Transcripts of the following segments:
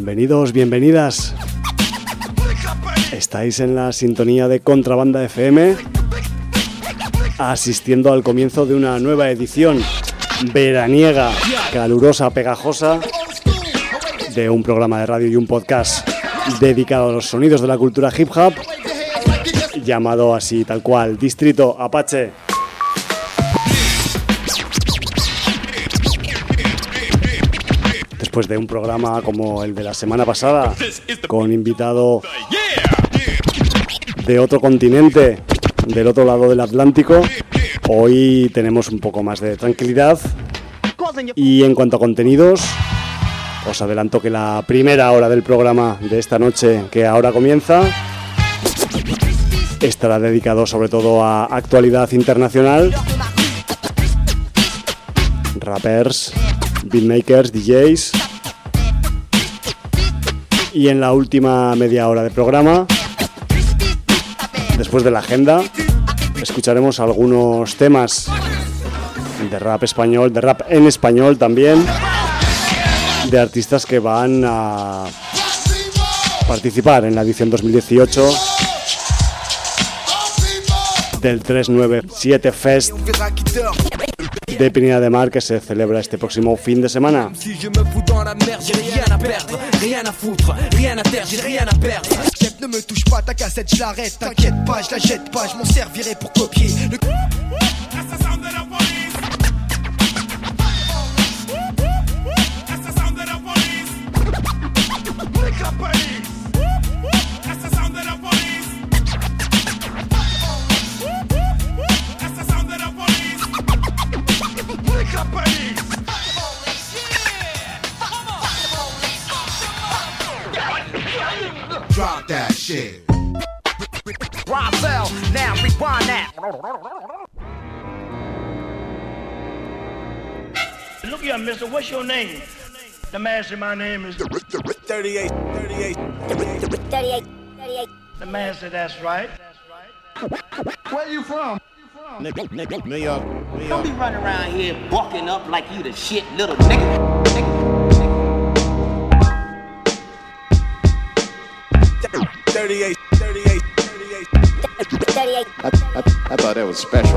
Bienvenidos, bienvenidas. Estáis en la sintonía de Contrabanda FM, asistiendo al comienzo de una nueva edición veraniega, calurosa, pegajosa, de un programa de radio y un podcast dedicado a los sonidos de la cultura hip hop, llamado así tal cual, Distrito Apache. Después de un programa como el de la semana pasada, con invitado de otro continente, del otro lado del Atlántico, hoy tenemos un poco más de tranquilidad. Y en cuanto a contenidos, os adelanto que la primera hora del programa de esta noche, que ahora comienza, estará dedicado sobre todo a actualidad internacional, rappers, beatmakers, DJs. Y en la última media hora de programa, después de la agenda, escucharemos algunos temas de rap español, de rap en español también, de artistas que van a participar en la edición 2018 del 397 Fest de Pineda de Mar, que se celebra este próximo fin de semana. Ne me touche pas, ta cassette, je l'arrête, t'inquiète pas, je la jette pas, je m'en servirai pour copier le... Drop that shit. Roswell, now rewind that. Look here, mister, what's your name? The man said my name is 38. The man said that's right. Where you from? New York. Don't be running around here bucking up like you the shit little nigga. 38. I thought that was special.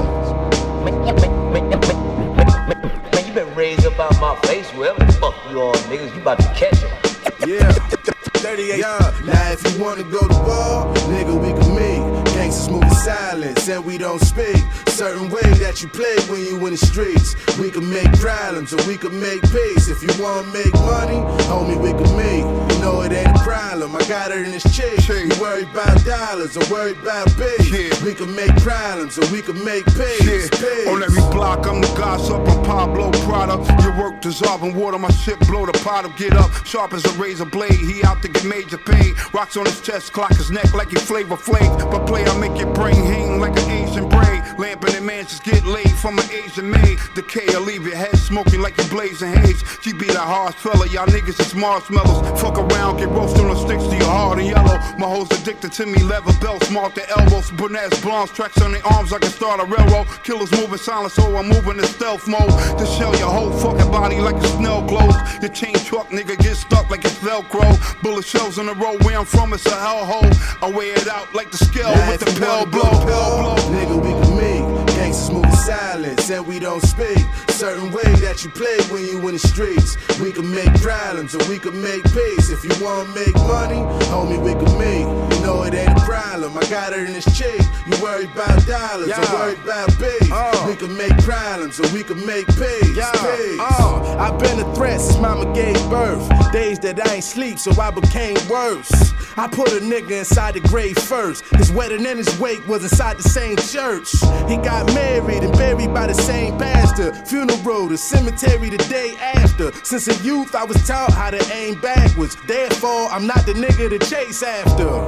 Man, you been raised up out my face, wherever the fuck you all niggas, you about to catch him. Yeah. 38. Yeah. Now if you wanna go to war, nigga, we can meet. Gangsters move in silence and we don't speak. Certain way that you play when you in the streets. We can make problems or we can make peace. If you wanna make money, homie, we can meet. You know it ain't a problem. I got it in this cheek. You worry about dollars or worry about beef. Yeah. We can make problems or we can make peace. Yeah. On every block, I'm the gossip. I'm Pablo Prada. Your work dissolving water, my shit blow the pot up. Get up, sharp as a razor blade. He out to get major pain. Rocks on his chest, clock his neck like he Flavor Flav. But play, I make your brain hang like an Asian braid. Lamp in the mansions get laid from an Asian maid. Decay, I leave your head smoking like you blazing haze. She be that hard fella, y'all niggas is marshmallows. Fuck around, get roasted on the sticks to your heart and yellow. My hoes addicted to me, leather belts, mark the elbows. Brunettes, blondes, tracks on their arms, I can start a railroad. Killers moving silent, so I'm moving in stealth mode. To shell your whole fucking body like a snail clothes. Your chain truck, nigga, get stuck like it's Velcro. Bullet shells on the road, where I'm from, it's a hellhole. I wear it out like the scale now with the pill blow. Nigga, we can meet. Gangsters move in silence and we don't speak. Certain way that you play when you in the streets. We can make problems or we can make peace. If you wanna make money, homie, we can meet. You know it ain't a problem. I got it in this cheek. You worry about dollars or worry about beef. We can make problems or we can make peace. I've been a threat since mama gave birth. Days that I ain't sleep, so I became worse. I put a nigga inside the grave first. His wedding and his wake was inside the same church. He got married and buried by the same pastor. Funeral, the cemetery the day after. Since a youth, I was taught how to aim backwards. Therefore, I'm not the nigga to chase after.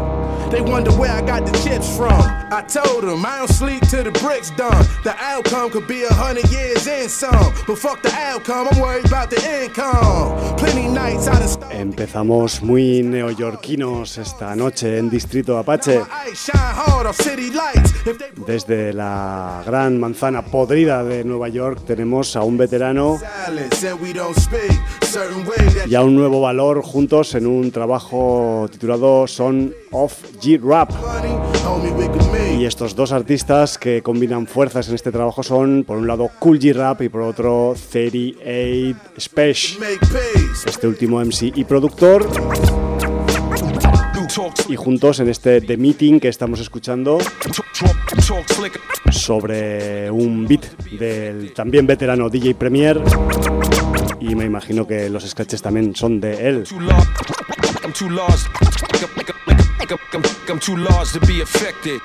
They wonder where I got the chips from. I told them I don't sleep till the bricks done. The outcome could be 100 years and some, but fuck the outcome, I'm worried about the income. Plenty nights out of. Empezamos muy neoyorquinos esta noche en Distrito Apache. Desde la gran manzana podrida de Nueva York tenemos a un veterano y a un nuevo valor juntos en un trabajo titulado Son of G-Rap. Y estos dos artistas que combinan fuerzas en este trabajo son, por un lado, Kool G-Rap y por otro, 38 Spesh. Este último MC y productor. Y juntos en este The Meeting que estamos escuchando sobre un beat del también veterano DJ Premier. Y me imagino que los scratches también son de él. I'm too large to be affected.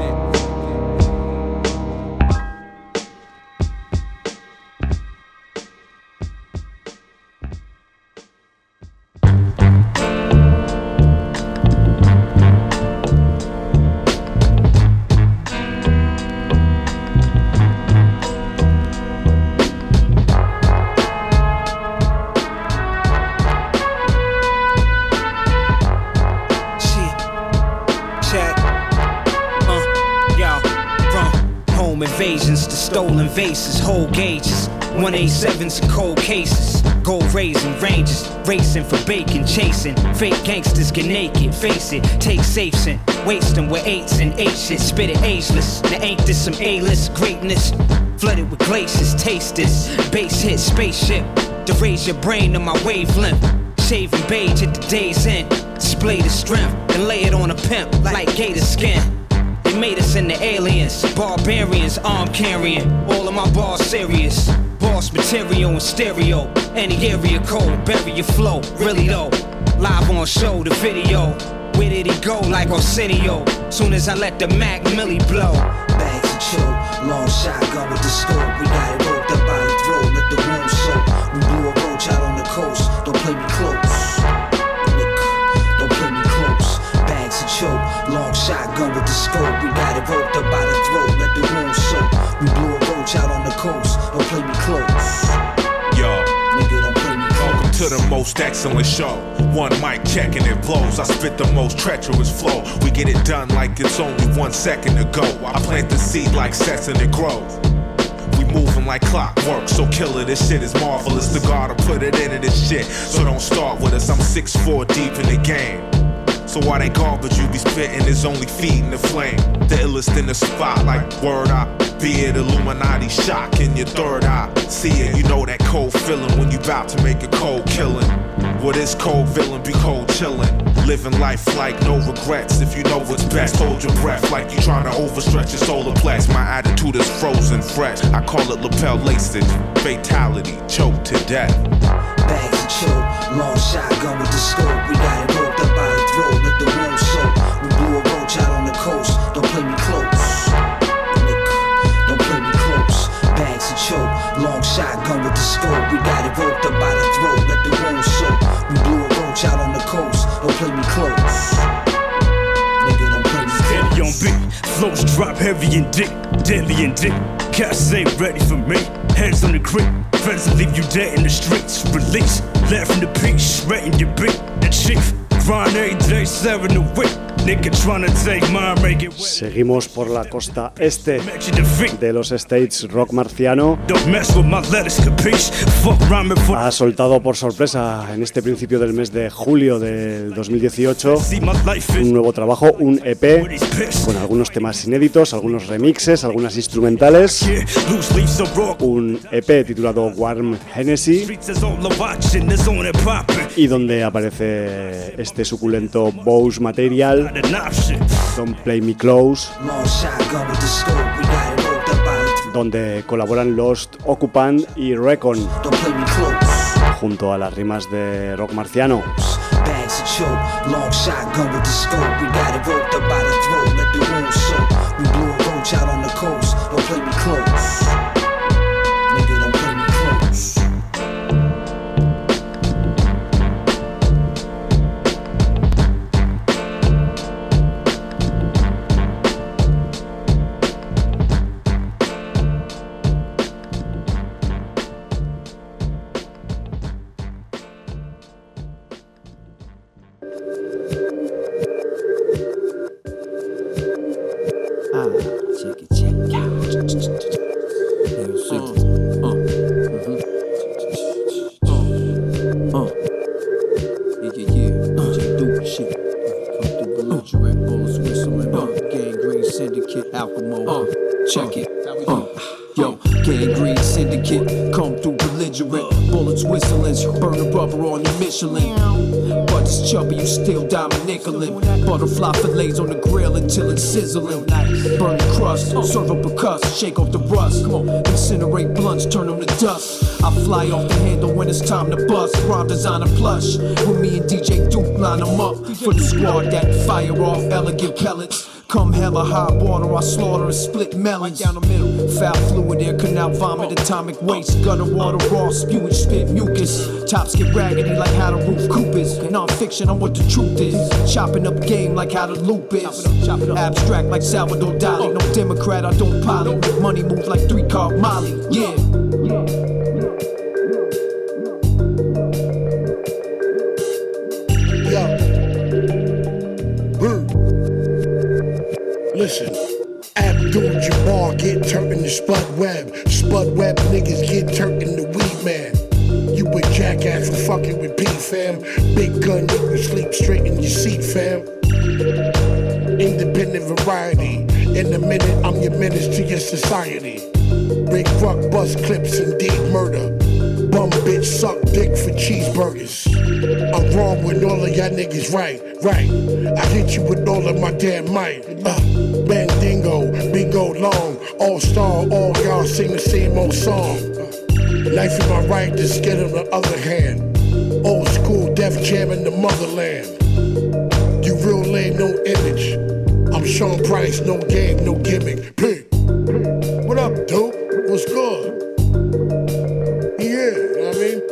Stolen vases, whole gauges, 187s and cold cases, gold raising ranges, racing for bacon, chasing fake gangsters get naked, face it, take safes and waste them with 8s and 8 shit, spit it ageless. Now ain't this some A-list greatness? Flooded with glaciers, taste this, bass hit spaceship to raise your brain to my wavelength. Shaving beige at the day's end, display the strength and lay it on a pimp like gator skin. They made us into aliens, barbarians, arm carrying. All of my bars serious, boss material and stereo. Any area code, bury your flow. Really though, live on show, the video. Where did he go like Arsenio? Soon as I let the Mac Millie blow. Bags and chill, long shotgun with the scope. We got it roped up by the throat, let the wound soak. We blew a roach out on the coast, don't play me close. Don't play me close. Bags and chill, long shotgun with the scope. We got it roped up by the throat, let the wound soak. We blew a roach out on the coast, don't play me close. Yo, nigga, don't play me close. Welcome to the most excellent show. One mic checking it blows. I spit the most treacherous flow. We get it done like it's only 1 second ago. I plant the seed like sets and it grows. We moving like clockwork, so killer, this shit is marvelous. The God will put it into this shit, so don't start with us. I'm 6'4" deep in the game. So why that garbage you be spitting is only feeding the flame. The illest in the spot like word eye. Be it Illuminati shock in your third eye. See it, you know that cold feeling when you bout to make a cold killing. Well, this cold villain be cold chillin'. Living life like no regrets. If you know what's best, hold your breath like you trying to overstretch your solar plex. My attitude is frozen fresh. I call it lapel lacing. Fatality, choke to death. Bags and chill, long shotgun with the scope. We got it roped up by the throat, let the wound soak. We blew a roach out on the coast, don't play me close. Don't play me close. Bags and chill, long shotgun with the scope. We got it roped up by the throat, let the wound soak. We blew a roach out on the coast, don't play me close. Nigga, don't play me close. Steady on beat, flows drop heavy and dick, deadly and dick. Cats ain't ready for me, hands on the creek. Friends will leave you dead in the streets. Release, laughing the peace, rating your beat. The chief, grind every day, 7 a week. Nigga tryna take mine, make it wet. Seguimos por la costa este de los States. Rock Marciano ha soltado por sorpresa en este principio del mes de julio del 2018 un nuevo trabajo, un EP con algunos temas inéditos, algunos remixes, algunas instrumentales. Un EP titulado Warm Hennessy y donde aparece este suculento Bose Material, Don't Play Me Close, donde colaboran Lost Occupant y Recon junto a las rimas de Rock Marciano. belligerent, bullets whistling, gangrene syndicate, alcohol, check it, yo, gangrene syndicate, come through belligerent, bullets whistling, burn the rubber on your Michelin, but it's chubby, you still diamond nickelin', butterfly fillets on the grill until it's sizzling, burn the crust, serve up a cuss, shake off the rust, come on, incinerate blunts, turn them to dust, I fly off the handle when it's time to bust, rhyme designer plush, with me and DJ Duke line them up, for the squad that fire off elegant pellets, come hella high water, I slaughter and split melons down the middle, foul fluid, air canal vomit, atomic waste, gutter water, raw spewage, spit mucus, tops get raggedy like how the roof coop is, non-fiction on what the truth is, chopping up game like how the loop is, abstract like Salvador Dali, no Democrat, I don't pilot, money move like 3-car Molly, yeah. Listen, Abdul-Jabbar get turned into Spud Webb niggas get turned into Weed Man. You a jackass for fucking with P, fam. Big gun, you sleep straight in your seat, fam. Independent variety. In a minute, I'm your menace to your society. Big fuck, bust clips, indeed murder. Bum bitch, suck dick for cheeseburgers. I'm wrong when all of y'all niggas right. I hit you with all of my damn might. Bandingo, bingo long, all-star, all y'all sing the same old song. Life in my right, the skin on the other hand. Old school Def Jam in the motherland. You real lame, no image. I'm Sean Price, no game, no gimmick. Pig. What up, dope? What's good? Yeah, you know what I mean?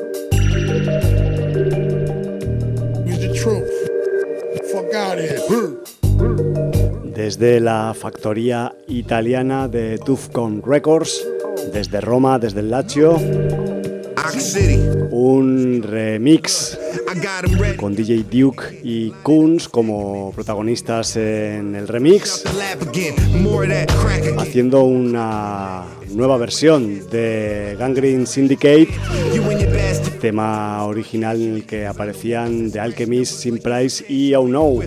It's the truth. Fuck out of here. Desde la factoría italiana de Tufcon Records, desde Roma, desde el Lazio, un remix con DJ Duke y Kunz como protagonistas en el remix, haciendo una nueva versión de Gangrene Syndicate, tema original en el que aparecían The Alchemist, Sim Price y Oh No.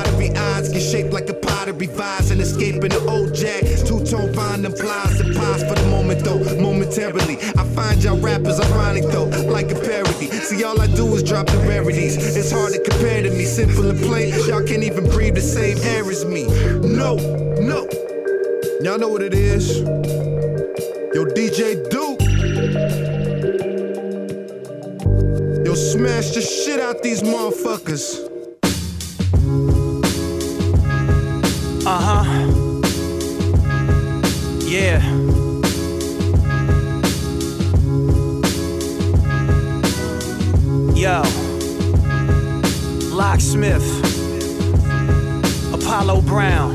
See, all I do is drop the rarities. It's hard to compare to me, simple and plain. Y'all can't even breathe the same air as me. No. Y'all know what it is. Yo, DJ Duke. Yo, smash the shit out these motherfuckers. Yeah. Yo, Locksmith, Apollo Brown.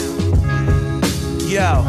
Yo,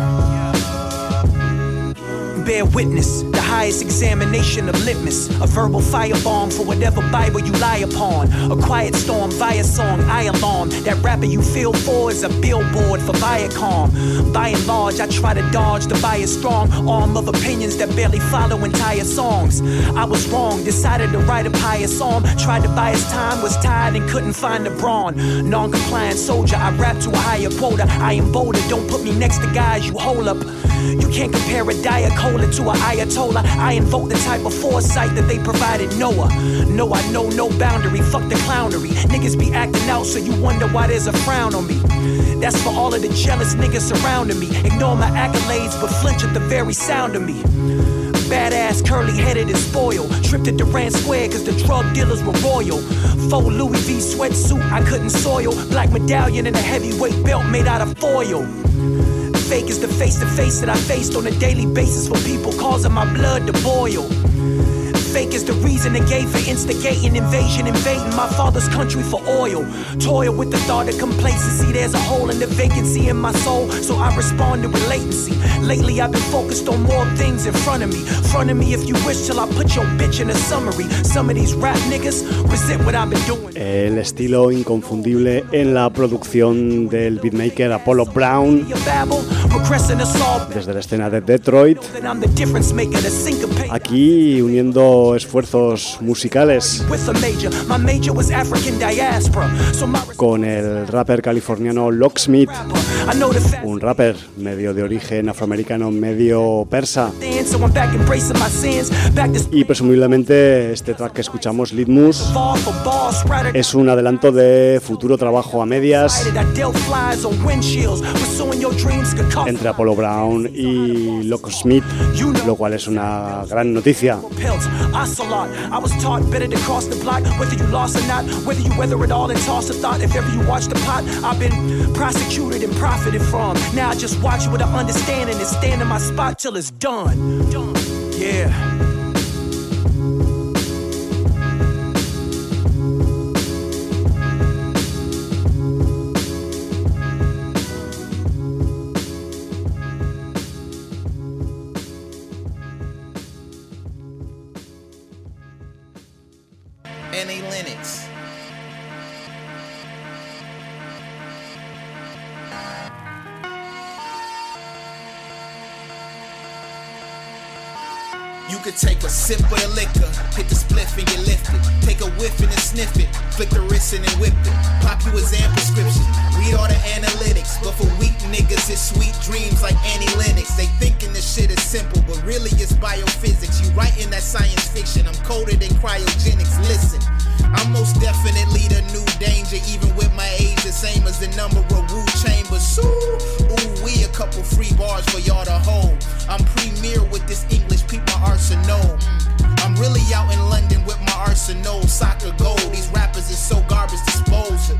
bear witness, the highest examination of litmus, a verbal firebomb for whatever Bible you lie upon, a quiet storm via song, I alarm, that rapper you feel for is a billboard for Viacom. By and large, I try to dodge the bias strong arm of opinions that barely follow entire songs. I was wrong, decided to write a pious psalm, tried to buy his time, was tired and couldn't find the brawn. Non-compliant soldier, I rap to a higher quota, I am bolder, don't put me next to guys you hold up. You can't compare a Diet Cola to an Ayatollah. I invoke the type of foresight that they provided Noah. No, I know no boundary, fuck the clownery. Niggas be acting out so you wonder why there's a frown on me. That's for all of the jealous niggas surrounding me. Ignore my accolades but flinch at the very sound of me. Badass, curly-headed and spoiled. Tripped at Durant Square cause the drug dealers were royal. Faux Louis V sweatsuit I couldn't soil. Black medallion and a heavyweight belt made out of foil. Fake is the face-to-face that I faced on a daily basis for people causing my blood to boil. Fake is the reason they gave for instigating invasion, invading my father's country for oil. Toil with the thought of complacency. There's a hole in the vacancy in my soul, so I responded with latency. Lately I've been focused on more things in front of me. Front of me if you wish till I put your bitch in a summary. Some of these rap niggas resent what I've been doing. El estilo inconfundible en la producción del beatmaker Apollo Brown desde la escena de Detroit, aquí uniendo uniendo esfuerzos musicales con el rapper californiano Locksmith, un rapper medio de origen afroamericano, medio persa. Y presumiblemente este track que escuchamos, Litmus, es un adelanto de futuro trabajo a medias entre Apollo Brown y Locksmith, lo cual es una gran noticia. Annie Lennox. You could take a sip of the liquor, hit the spliff and get lifted. Take a whiff and then sniff it, flick the wrist and then whip it. Pop you a Xan prescription, read all the analytics. But for weak niggas, it's sweet dreams like Annie Lennox. They thinking this shit is simple, but really it's biophysics. You writing that science fiction, I'm colder than cryogenics. Listen, I'm most definitely the new danger. Even with my age, the same as the number of Wu Chambers. Ooh, we a couple free bars for y'all to hold. I'm premier with this English, peep my arsenal. I'm really out in London with my arsenal. Soccer gold, these rappers is so garbage disposal.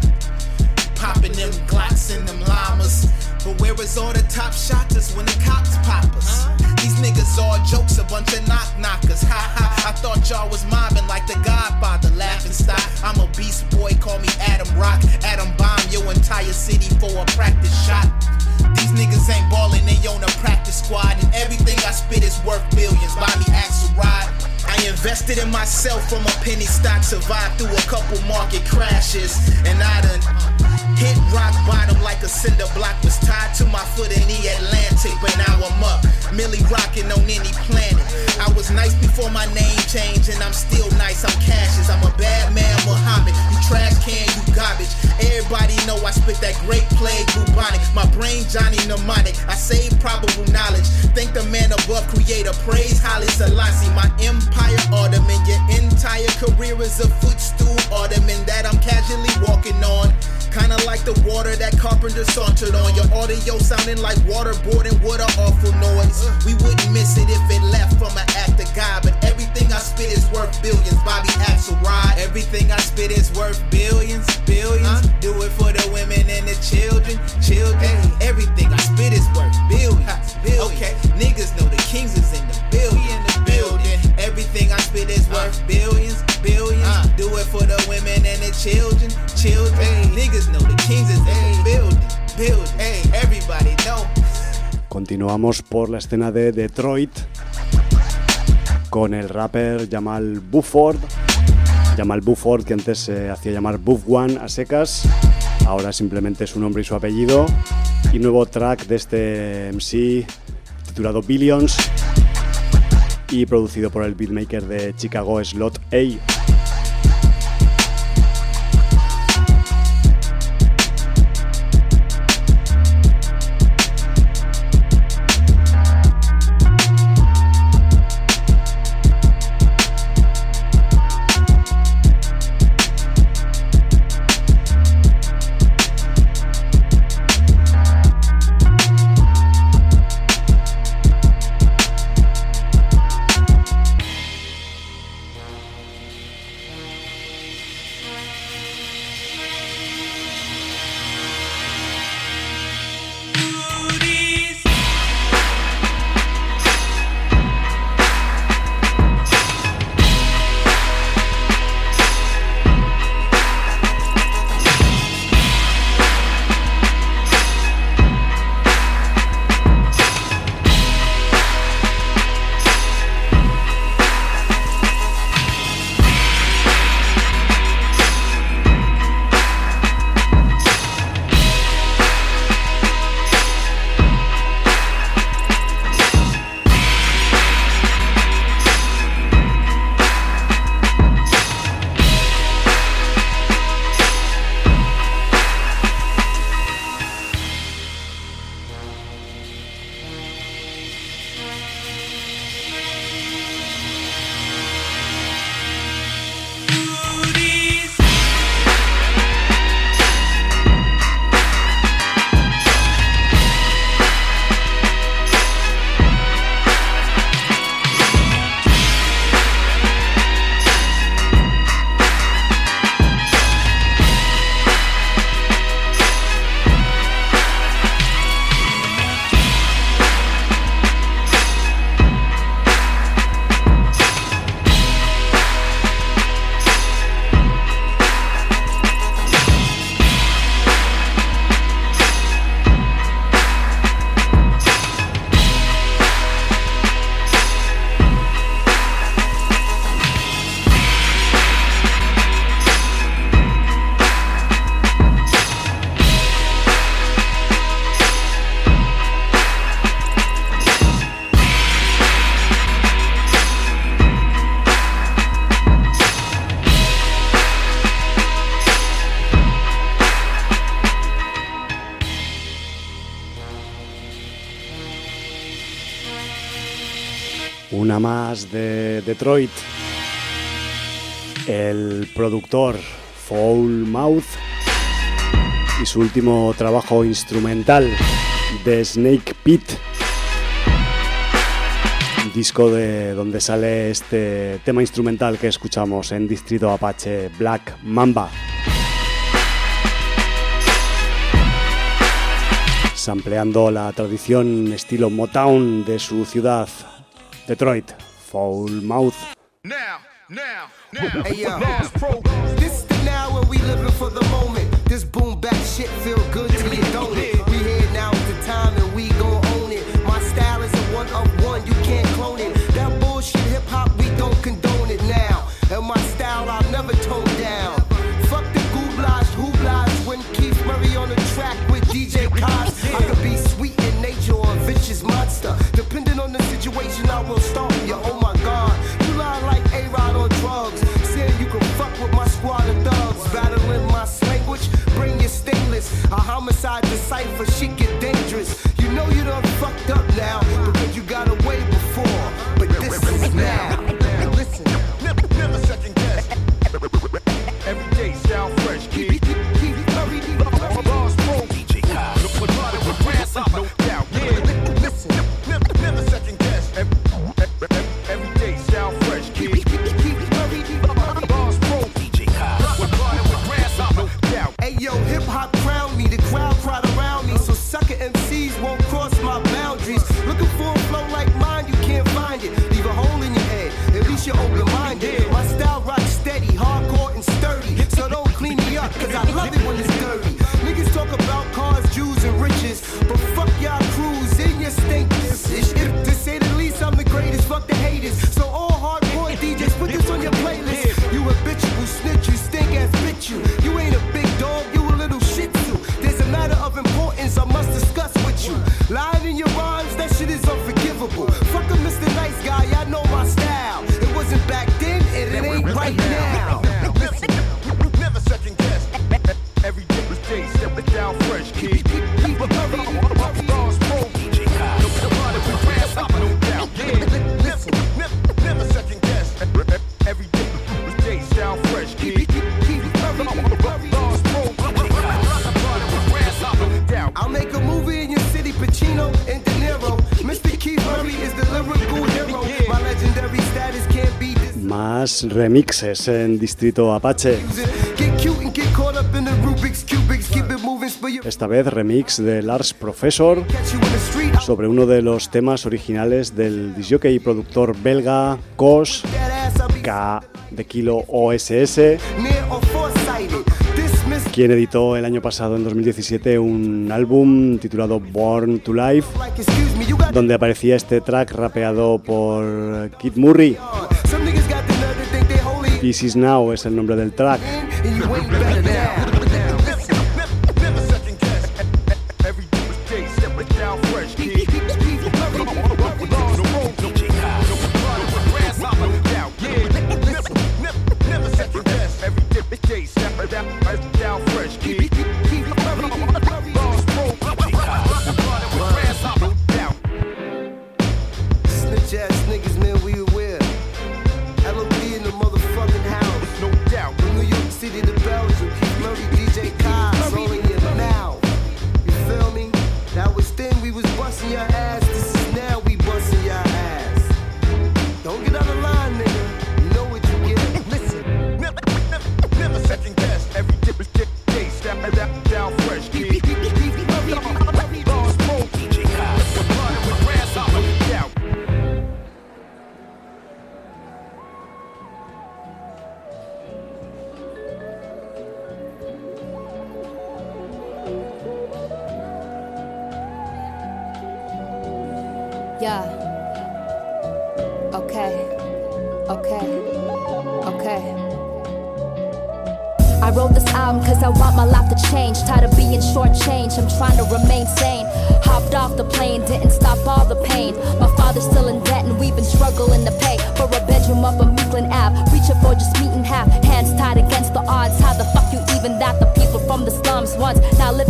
Popping them Glocks and them llamas. But where is all the top shotters when the cops pop us? These niggas all jokes, a bunch of knock-knockers. Ha ha, I thought y'all was mobbing like the Godfather. Laughing stock, I'm a beast boy, call me Adam Rock. Adam bomb your entire city for a practice shot. These niggas ain't ballin', they own a practice squad. And everything I spit is worth billions. Buy me Axel Ride. I invested in myself from a penny stock. Survived through a couple market crashes. And I done hit rock bottom like a cinder block. Was tied to my foot in the Atlantic, but now I'm up. Millie rockin' on any planet. I was nice before my name changed, and I'm still nice. I'm Cassius, I'm a bad man, Muhammad. You trash can, you garbage. Everybody know I spit that great plague bubonic. My brain Johnny mnemonic. I save probable knowledge. Thank the man above, creator. Praise Haile Selassie. My empire ornament. Your entire career is a footstool ornament that I'm casually walking on. Kinda like the water that Carpenter sauntered on. Your audio sounding like waterboarding, what an awful noise. We wouldn't miss it if it left from an act of God. But everything I spit is worth billions. Bobby Axelrod. Everything I spit is worth billions, billions. Do it for the women and the children, children. Everything I spit is worth billions, billions. Okay, niggas know the kings is in the building, Everything I spit is worth billions, billions. Do it for the women and the children, children. Niggas know the kings is in the building. Everybody know. Continuamos por la escena de Detroit con el rapper Jamal Buford. Jamal Buford, que antes se hacía llamar Buff One a secas, ahora simplemente su nombre y su apellido. Y nuevo track de este MC titulado Billions y producido por el beatmaker de Chicago Slot A. Una más de Detroit. El productor Foul Mouth y su último trabajo instrumental, The Snake Pit, disco de donde sale este tema instrumental que escuchamos en Distrito Apache, Black Mamba. Sampleando la tradición estilo Motown de su ciudad, Detroit, Foul Mouth. Hey yo, this is the now when we living for the moment. This boom back shit feel good to you, don't it? We here now at the time and we gon' own it. My style is a one of one, you can't clone it. That bullshit hip hop, we don't condone it now. And my style I'll never tone down. Fuck the gooblage, whoblage. When Keith Murray on the track with DJ Kaz, I could be sweet in nature or a vicious monster. Depending on the situation, I will stomp you. Oh my God, you lie like A-Rod on drugs. Saying you can fuck with my squad of thugs. Battling my language, bring your stainless. A homicide decipher, shit get dangerous. You know you done fucked up now, because you got away before. But this is now. Listen, never second guess. Every day sound fresh, kid. No doubt, yeah. Listen, never second guess. Every day sound fresh, kid. Hey yo, hip hop crowned me, the crowd cried around me, so sucker MCs won't cross my boundaries. Looking for a flow like mine, you can't find it. Leave a hole in your head, at least you're open-minded. My style rocks steady, hardcore and sturdy, so don't clean me up, cause I love it when it's dirty. Niggas talk about cars, Jews and riches, but fuck y'all crews in your stinkers. To say the least, I'm the greatest, fuck the haters. So all hardcore DJs, put this on your playlist. You a bitch who snitch, you stink ass bitch you. You ain't a big dog, you a little shit too. There's a matter of importance I must discuss with you. Lying in your rhymes, that shit is unforgivable. Fuck a Mr. Nice Guy, I know my style. It wasn't back then, and it ain't right now. Never second guess. Every day step it down fresh, kid. Never second guess. Every day sound fresh, kid. I'll make a movie in your city, Pacino and De Niro. Mr. Keith Murray is the lyrical hero. My legendary status can't be this. Más remixes en Distrito Apache. Esta vez remix de Lars Professor sobre uno de los temas originales del disjockey y productor belga Kos, K de Kilo OSS, quien editó el año pasado, en 2017, un álbum titulado Born to Life, donde aparecía este track rapeado por Kid Murray. This Is Now es el nombre del track. Yeah. Okay. I wrote this album cause I want my life to change. Tired of being shortchanged, I'm trying to remain sane. Hopped off the plane, didn't stop all the pain. My father's still in debt and we've been struggling to pay for a bedroom up on Meekland Ave. Reaching for just meeting half, hands tied against the odds. How the fuck you even that? The people from the slums once now live in the hall.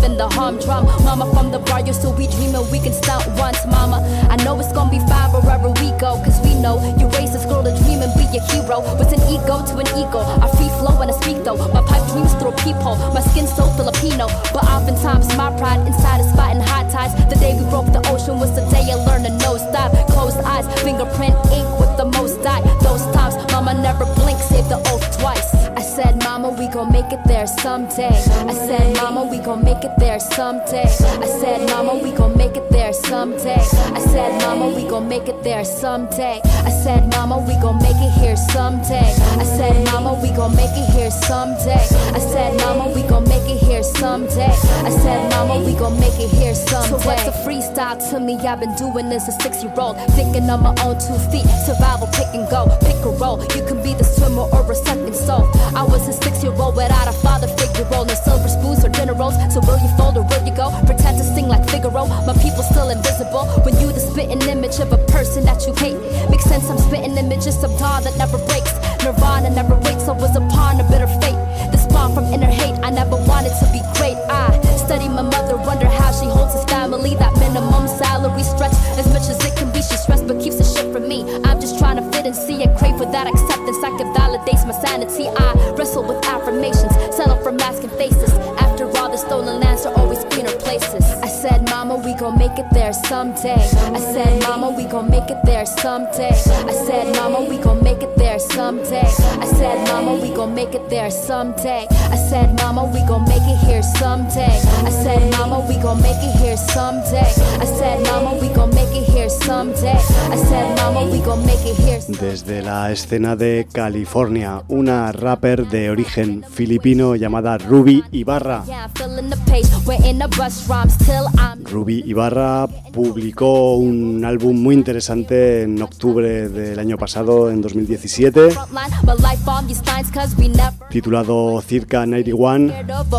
humdrum. Mama from the barrio, so we dreamin' we can stunt once. Mama, I know it's gonna be fine wherever we go, cause we know you raised this girl to dream and be a hero. With an ego to an ego, I free flow when I speak though. My pipe dreams through a peephole, my skin's so Filipino. But oftentimes my pride inside is fighting high tides. The day we broke the ocean was the day I learned to nosedive. Closed eyes, fingerprint ink with the most dye. Those times, mama never blinked, saved the oath twice. I said, mama, we gon' make it there someday. I said, mama, we gon' make it there someday. I said, mama, we gon' make it there someday. I said, mama, we gon' make it there someday. I said, mama, we gon' make it here someday. I said, mama, we gon' make it here someday. I said, mama, we gon' make it here someday. I said, mama, we gon' make it here someday. So what's a freestyle to me? I've been doing this a 6-year-old, thinking on my own 2 feet. Survival, pick and go, pick a role. You can be the swimmer or a sucking soul. I was a 6-year-old without a father figure role. No silver spoons or dinner rolls. So will you fold or will you go? Pretend to sing like Figaro. My people still invisible. When you the spitting image of a person that you hate. Makes sense, I'm spitting images of dawn that never breaks. Nirvana never wakes. I was upon a bitter fate. The spawn from inner hate. I never wanted to be great. I study my mother, wonder how she holds his family. That minimum salary stretch as much as it can be. She stressed but keeps the shit from me. I'm just trying to fit and see it. Crave for that acceptance. I can validate my sanity. I wrestle with affirmations, settle for masking faces. After all, the stolen lands are always greener places. I said, mama, we gon' make it there someday. I said, mama, we gon' make it there someday. I said, mama, we gon' make it there someday. I said, mama, we gon' make it there someday. I said, mama, we gon' make it here someday. I said, mama, we gon' make it here someday. I said, mama, we gon' make it here someday. I said, mama, we gon' make it here. Desde la escena de California, una rapper de origen filipino llamada Ruby Ibarra. Ruby Ibarra publicó un álbum muy interesante en octubre del año pasado, en 2017, titulado Circa 91,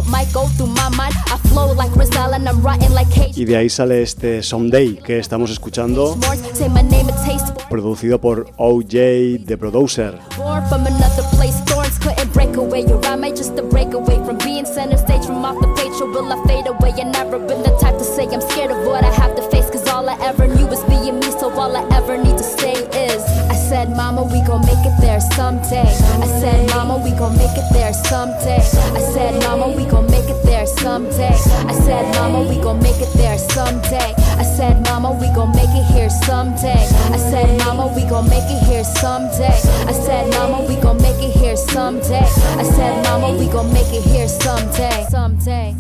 y de ahí sale este Someday que estamos escuchando, producido por OJ The Producer. Couldn't break away, or am I just a breakaway from being center stage from off the page, or will I fade away? I've never been the type to say I'm scared of what I have to face, cause all I ever knew was being me, so all I ever need to say is I said, mama, we gon' make it there someday. I said, mama, we gon' make it there someday. I said, mama, we gon' make it there someday. I said, mama, we gon' make it there someday. I said, mama, we gon' make it here someday. I said, mama, we gon' make it here someday. I said, mama, we gon' make it here someday. I said, mama, we gon' make it here someday. Someday.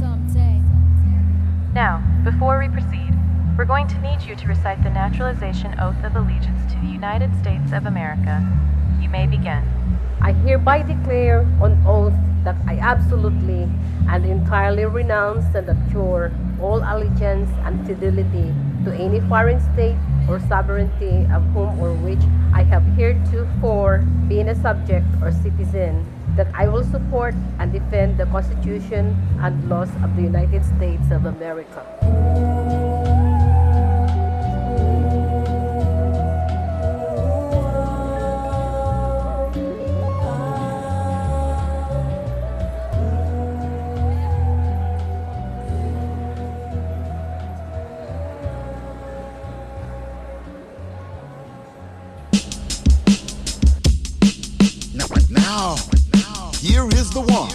Now, before we proceed, we're going to need you to recite the naturalization oath of allegiance to the United States of America. You may begin. I hereby declare on oath that I absolutely and entirely renounce and abjure all allegiance and fidelity to any foreign state or sovereignty of whom or which I have heretofore been a subject or citizen, that I will support and defend the Constitution and laws of the United States of America. Now, here is the one.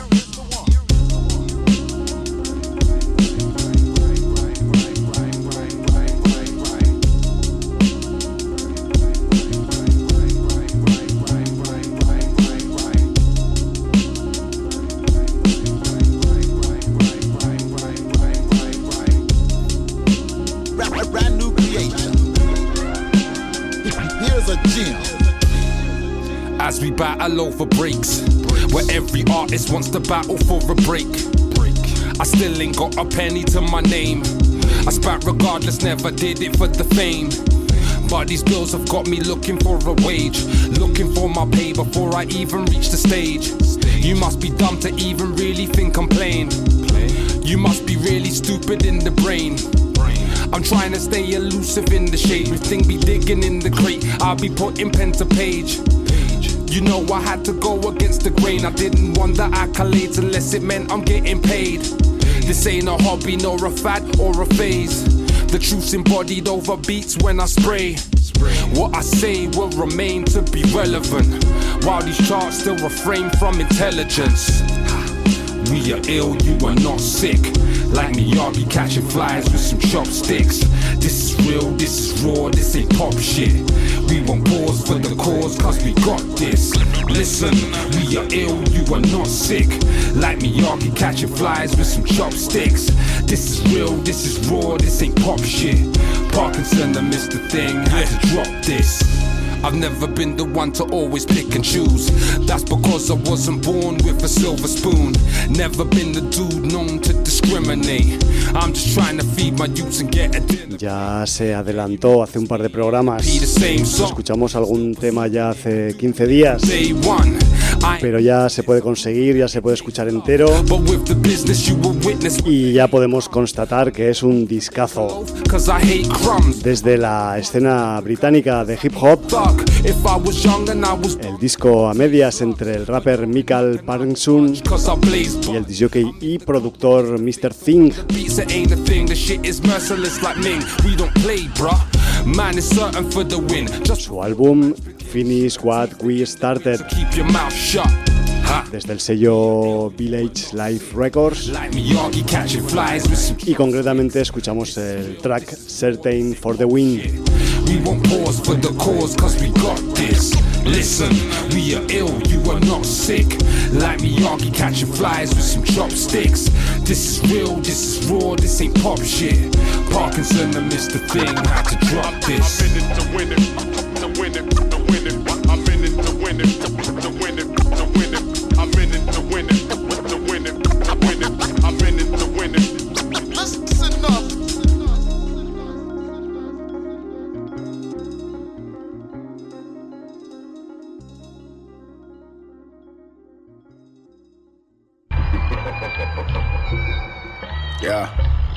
Brand new creation. Here's a gem. As we battle over breaks, where every artist wants to battle for a break. I still ain't got a penny to my name. I spat regardless, never did it for the fame. But these bills have got me looking for a wage, looking for my pay before I even reach the stage. You must be dumb to even really think I'm playing. You must be really stupid in the brain. I'm trying to stay elusive in the shade. Everything be digging in the crate, I'll be putting pen to page. You know I had to go against the grain. I didn't want the accolades unless it meant I'm getting paid. This ain't a hobby, nor a fad or a phase. The truth's embodied over beats when I spray. What I say will remain to be relevant, while these charts still refrain from intelligence. We are ill, you are not sick. Like Miyagi catching flies with some chopsticks. This is real, this is raw, this ain't pop shit. We won't pause for the cause, cause we got this. Listen, we are ill, you are not sick. Like Miyagi catching flies with some chopsticks. This is real, this is raw, this ain't pop shit. Parkinson, I missed the thing, had to drop this. I've never been the one to always pick and choose. That's because I wasn't born with a silver spoon. Never been the dude known to discriminate. I'm just trying to feed my youths and get a dinner. Ya se adelantó hace un par de programas. Escuchamos algún tema ya hace 15 días. Pero ya se puede conseguir, ya se puede escuchar entero. Y ya podemos constatar que es un discazo. Desde la escena británica de hip hop, el disco a medias entre el rapper Michael Parkinson y el disjockey y productor Mr. Thing. Su álbum Finish What We Started, desde el sello Village Life Records, y concretamente escuchamos el track Certain for the Win. We won't pause for the cause, cause we got this. Listen, we are ill, you are not sick. Like Miyagi catching flies with some chopsticks. This is real, this is raw, this ain't pop shit. Parkinson, I missed the thing, had to drop this. I'm in it to win it, to win it, to win it. I'm in it to win it, to win it, to win it. I'm in it to win it, to win it, to win it. I'm in it to win it. Listen up. Yeah.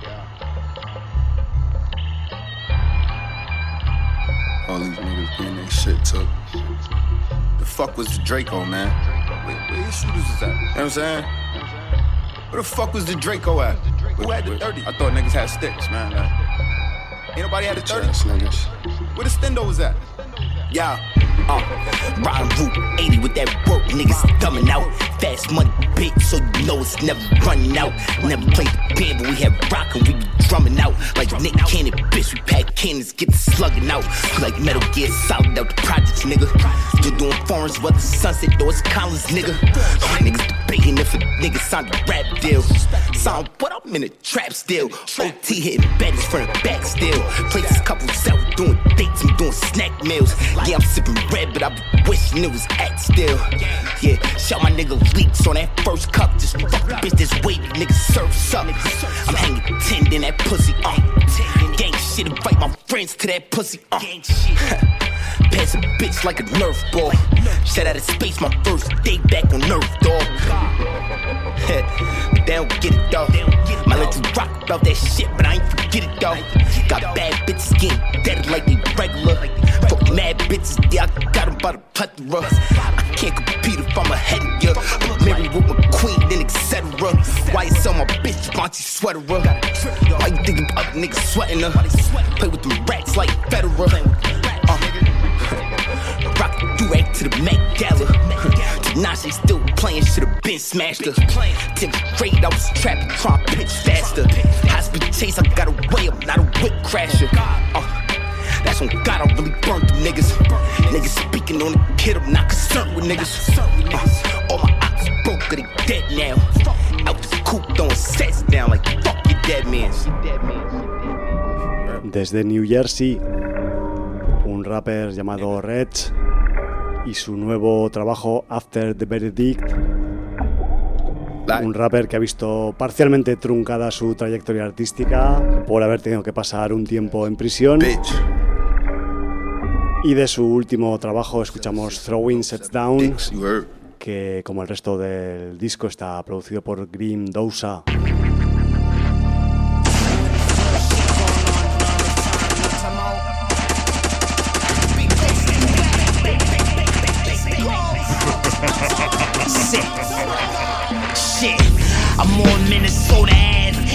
All these niggas getting their shit took. The fuck was the Draco, man? Where your shooters is at? You know what I'm saying? Where the fuck was the Draco at? Who had the 30? I thought niggas had sticks, man. Ain't nobody had the 30? Where the Stendo was at? Yeah, riding Route 80 with that work, niggas dumbing out. Fast money, bitch, so you know it's never running out. Never played the band, but we had rock and we be drumming out. Like Nick Cannon, bitch, we pack cannons, get the slugging out. Like Metal Gear Solid out the projects, nigga. Still doing foreigns, whether Sunset or it's Collins, nigga. Niggas debating if a nigga signed a rap deal. Sound what I'm in a trap still. OT hitting baddies from the back still. Places couples out doing dates, I'm doing snack meals. Yeah, I'm sipping red, but I be wishing it was act still. Yeah, shout my nigga leaks on that first cup. Just fuck the bitch that's wavy, nigga surfs up. I'm hanging 10 in that pussy, gang shit, invite my friends to that pussy, Pass a bitch like a Nerf ball. Shut out of space, my first day back on Nerf, dog. They don't get it, dog. Might let you rock about that shit, but I ain't forget it, dog. Got bad bitches getting dead like they regular. Fuck mad bitches, yeah, I got them by the plethora. I can't compete if I'm ahead of ya. I'm married with my queen, then etc. Why you sell my bitch Bonchi sweater? Why you thinking about niggas sweating her? Play with them rats like Federer. Rock the do-rag to the Met Gala. Tinashe still playing, should've been smashed her. 10th grade, I was trapping, trying to pitch faster. High speed chase, I got a way up, not a whip crasher. That's on God, I really burnt them niggas. Niggas speaking on the kid, I'm not concerned with niggas. All my ops broke, they dead now. Out the coop, throwing sets down like fuck your dead man. Desde New Jersey, un rapper llamado Reg y su nuevo trabajo After the Verdict. Un rapper que ha visto parcialmente truncada su trayectoria artística por haber tenido que pasar un tiempo en prisión. Y de su último trabajo escuchamos Throwing Sets Down, que como el resto del disco está producido por Grim Dousa. Shit, I'm on Minnesota Ave,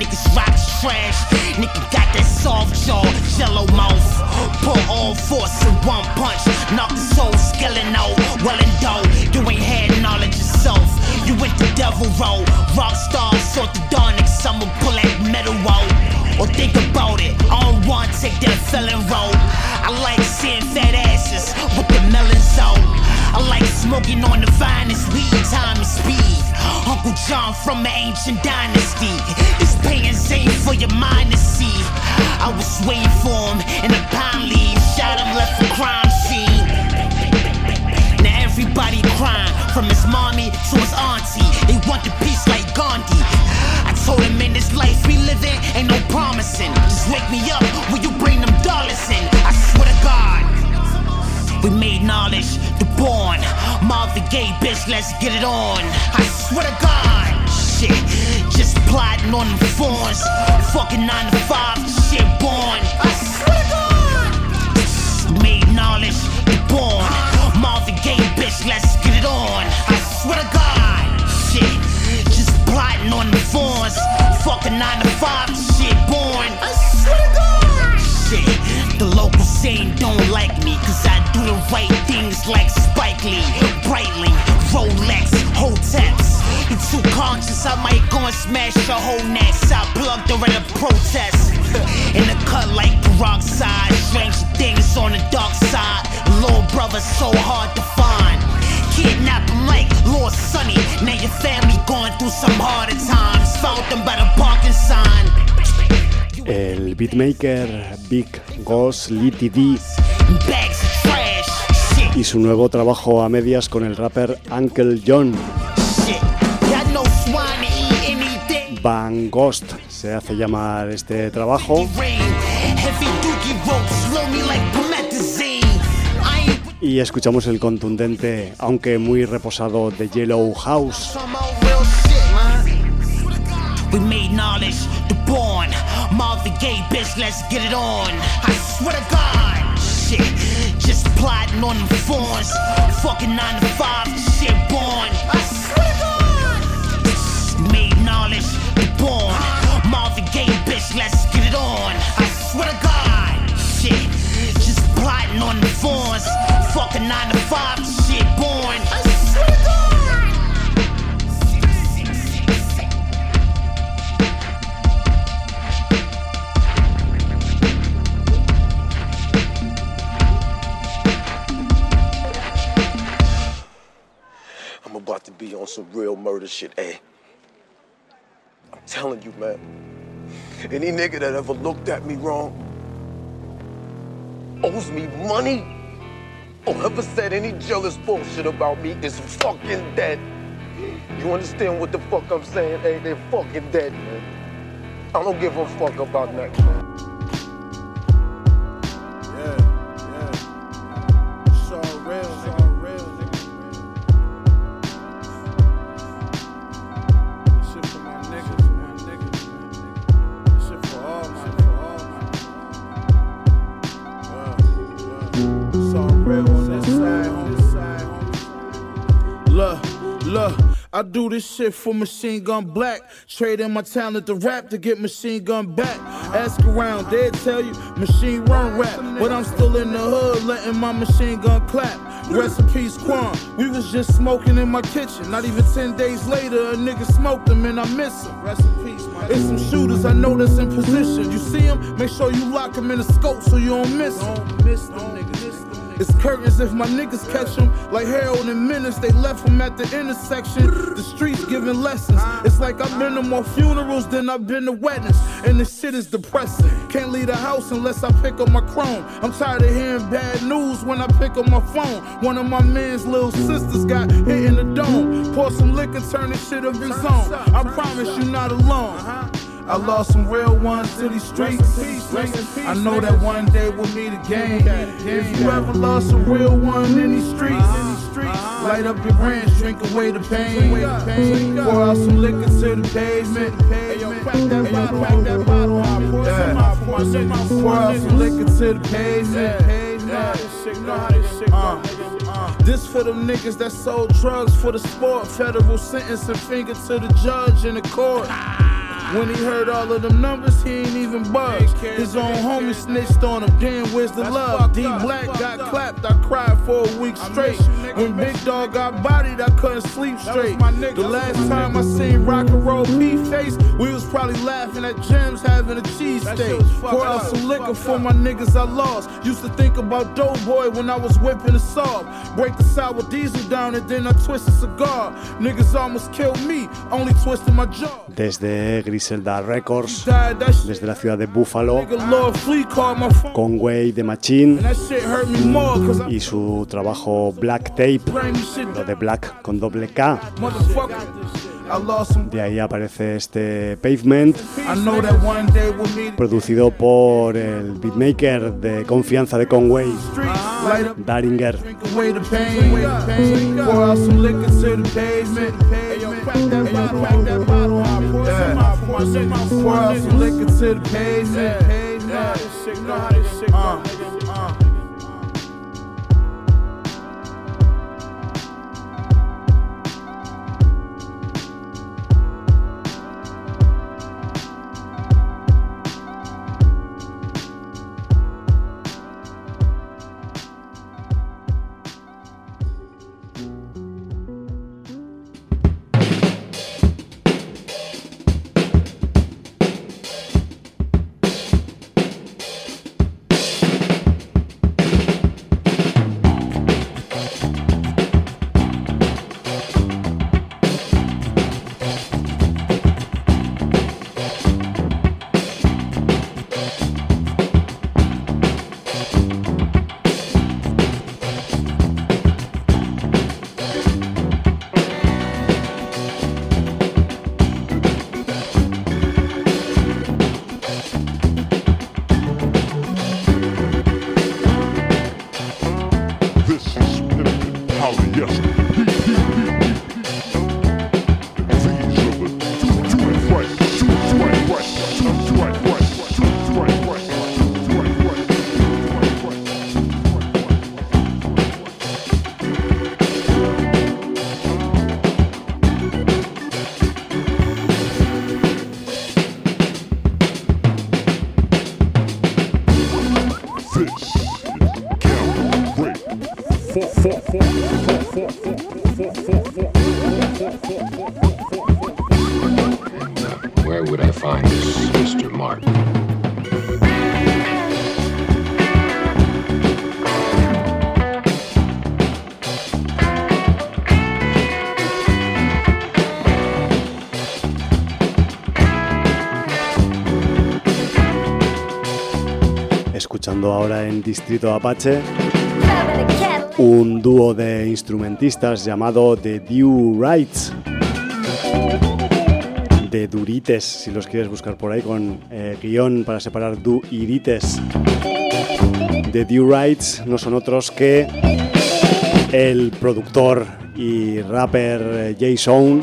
niggas rock trash. Nigga got that soft jaw, jello mouth. Put all force in one punch. Knock his whole skeleton out. Well and dough, you ain't had knowledge yourself. You went the devil road. Rock stars, orthodontics, I'ma pull that metal out. Or think about it, I don't want to take that felon road. I like seeing fat asses with the melons out. I like smoking on the finest weed, time and speed. Uncle John from an ancient dynasty. This pain's ain't for your mind to see. I was waiting for him in a pine leaf. Shot him, left a crime scene. Now everybody crying, from his mommy to his auntie. They want the peace like Gandhi. I told him in this life we live in, ain't no promising. Just wake me up when you bring them dollars in. I swear to God, we made knowledge, the born. Marvin Gaye, bitch, let's get it on. I swear to God, shit, just plotting on them phones. Fucking 9 to 5, shit born. I swear to God, made knowledge, the born. Marvin Gaye, bitch, let's get it on. I swear to God, shit, just plotting on the phones. Fucking 9 to 5, shit born. I swear to God, shit, the local scene don't like me, cause I do the right things like Spike Lee, Breitling, Rolex, Hoteps. You too conscious, I might go and smash your whole necks. I plugged her at a protest. In the cut like peroxide. Strange things on the dark side. Little brother so hard to find. Kidnap him like Lord Sonny. Now your family going through some harder times. Found them by the parking sign. El beatmaker Big Goss Litty D y su nuevo trabajo a medias con el rapper Uncle John. Van Ghost se hace llamar este trabajo. Y escuchamos el contundente, aunque muy reposado, de Yellow House. We made knowledge, the born. Marvin Gaye, bitch, let's get it on. I swear to God, shit, just plotting on them phones. Fucking 9 to 5, shit born. I swear to God, made knowledge, the born. Marvin Gaye, bitch, let's get it on. I swear to God, shit, just plotting on them phones. Fucking 9 to 5, shit born. I swear to God. I'm about to be on some real murder shit, eh? I'm telling you, man. Any nigga that ever looked at me wrong, owes me money, or ever said any jealous bullshit about me is fucking dead. You understand what the fuck I'm saying? Hey, they're fucking dead, man. I don't give a fuck about that. I do this shit for Machine Gun Black. Trading my talent to rap to get Machine Gun back. Ask around, they'll tell you Machine Run rap. But I'm still in the hood letting my machine gun clap. Rest in peace, Quan. We was just smoking in my kitchen. Not even 10 days later, a nigga smoked him and I miss him. Rest in peace, man. It's some shooters I know that's in position. You see them? Make sure you lock them in the scope so you don't miss them. Don't miss them, niggas. It's curtains if my niggas catch them. Like Harold and Menace, they left them at the intersection. The streets giving lessons. It's like I've been to more funerals than I've been to weddings. And this shit is depressing. Can't leave the house unless I pick up my chrome. I'm tired of hearing bad news when I pick up my phone. One of my man's little sisters got hit in the dome. Pour some liquor, turn this shit up his own. I promise you not alone. I lost some real ones to these streets. I know that one day we'll meet again. If you ever lost a real one in these streets, light up your branch, drink away the pain. Pour out some liquor to the pavement. Pour out some liquor to the pavement. This for them niggas that sold drugs for the sport. Federal sentence and finger to the judge in the court. When he heard all of them numbers, he ain't even buzzed. His own homie snitched on him. Damn, where's the love? D Black got clapped. I cried for a week straight. When Big Dog got bodied, I couldn't sleep straight. The last time I seen Rock and Roll P-Face, we was probably laughing at Gems having a cheesesteak. Pour out some liquor for my niggas I lost. Used to think about Doughboy when I was whipping a saw. Break the sour diesel down and then I twist a cigar. Niggas almost killed me, only twisted my jaw. Desde Griselda Records, desde la ciudad de Buffalo, Conway the Machine y su trabajo Black Tape, lo de Black con doble K. De ahí aparece este Pavement, producido por el beatmaker de confianza de Conway, Daringer. Where would I find this Mr. Martin? Escuchando ahora en Distrito Apache un dúo de instrumentistas llamado The Do-Rights, de Durites, si los quieres buscar por ahí con guión para separar Do y Dites. The Do-Rights no son otros que el productor y rapper J-Zone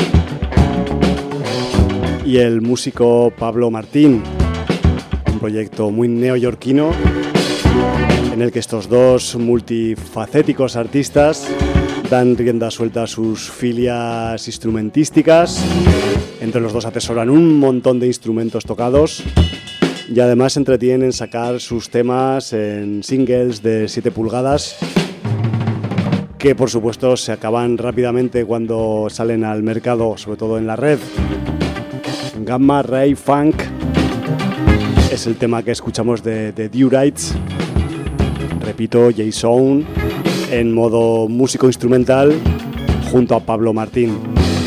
y el músico Pablo Martín, un proyecto muy neoyorquino en el que estos dos multifacéticos artistas dan rienda suelta a sus filias instrumentísticas. Entre los dos atesoran un montón de instrumentos tocados y además se entretienen en sacar sus temas en singles de 7 pulgadas que por supuesto se acaban rápidamente cuando salen al mercado, sobre todo en la red. Gamma Ray Funk es el tema que escuchamos de Do-Rights. Repito, J-Zone en modo músico instrumental junto a Pablo Martín.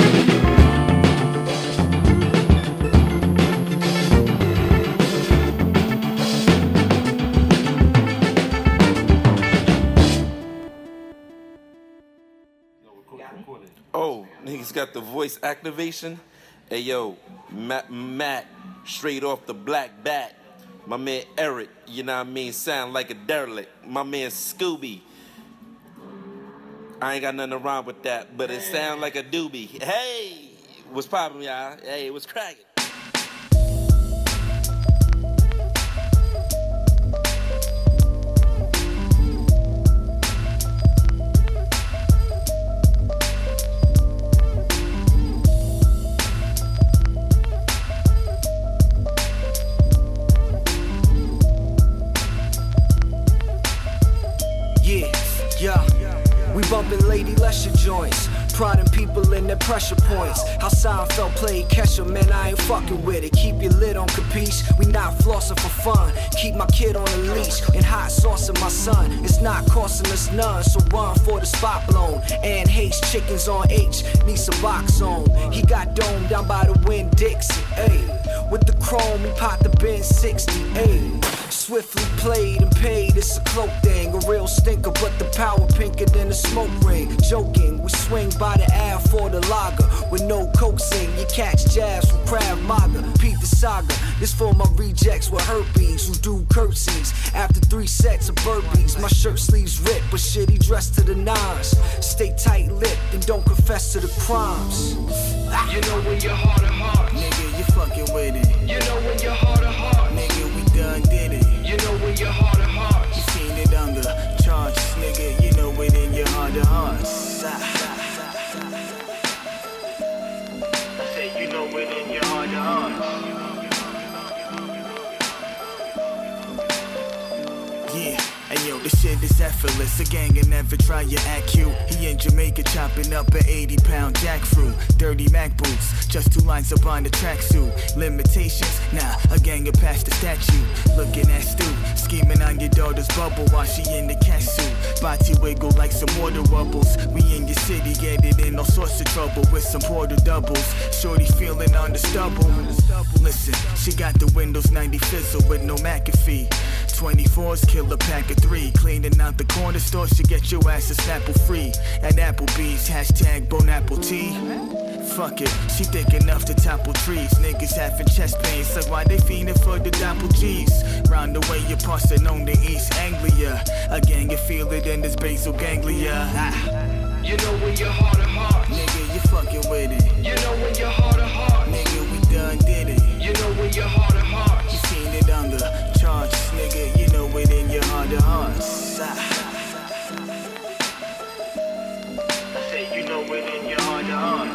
Oh, niggas got the voice activation. Hey yo, Matt, straight off the Black Bat. My man Eric, you know what I mean, sound like a derelict. My man Scooby, I ain't got nothing wrong with that, but it sound like a doobie. Hey, what's poppin', y'all? Hey, what's crackin'? popping Lady Lesher joints, prodding people in their pressure points. How Seinfeld played catch 'em, man, I ain't fucking with it. Keep your lid on, capiche? We not flossing for fun. Keep my kid on a leash and hot saucing my son. It's not costing us none, so run for the spot blown. And hates chickens on H, need some box on. He got domed down by the Winn-Dixie, ayy. With the chrome, he popped the Ben 60, ayy. Swiftly played and paid, it's a cloak thing. A real stinker, but the power pinker than a smoke ring. Joking, we swing by the Ave for the lager. With no coaxing, you catch jabs from Krav Maga. Pete the saga, this for my rejects with herpes who do curtsies after 3 sets of burpees. My shirt sleeves ripped, but shit, he dressed to the nines. Stay tight-lipped and don't confess to the crimes. You know when you're heart to heart, nigga, you fucking with it. You know when you're heart to heart, nigga, we done did it. You know when you're heart to heart, you seen it under charge, nigga. You know it in your heart to heart. Say you know it in your heart to heart. Yeah. And yo, this shit is effortless. A gang and never try your act cute. He in Jamaica chopping up an 80-pound jackfruit. Dirty Mac boots, just 2 lines up on the tracksuit. Limitations? Nah, a gang of past the statue. Looking at Stu, scheming on your daughter's bubble while she in the cat suit. Body wiggle like some water bubbles. We in your city, get it in all sorts of trouble with some porter doubles. Shorty feeling on the stubble. Listen, she got the Windows 90 fizzle with no McAfee. 24s kill a pack of 3. Cleaning out the corner store, she get your ass a Snapple free. At Applebee's, hashtag Bon Apple Tea. Fuck it, she thick enough to topple trees. Niggas having chest pains, like why they fiending for the double G's? Round the way you're passing on the East Anglia. Again, you feel it in this basal ganglia. You know when you're heart to heart, nigga, you fucking with it. You know when you're heart to heart, nigga, we done did it. You know when you're heart to heart, you seen it under charge, nigga. You know it in your heart to heart. I say you know it in your heart to heart.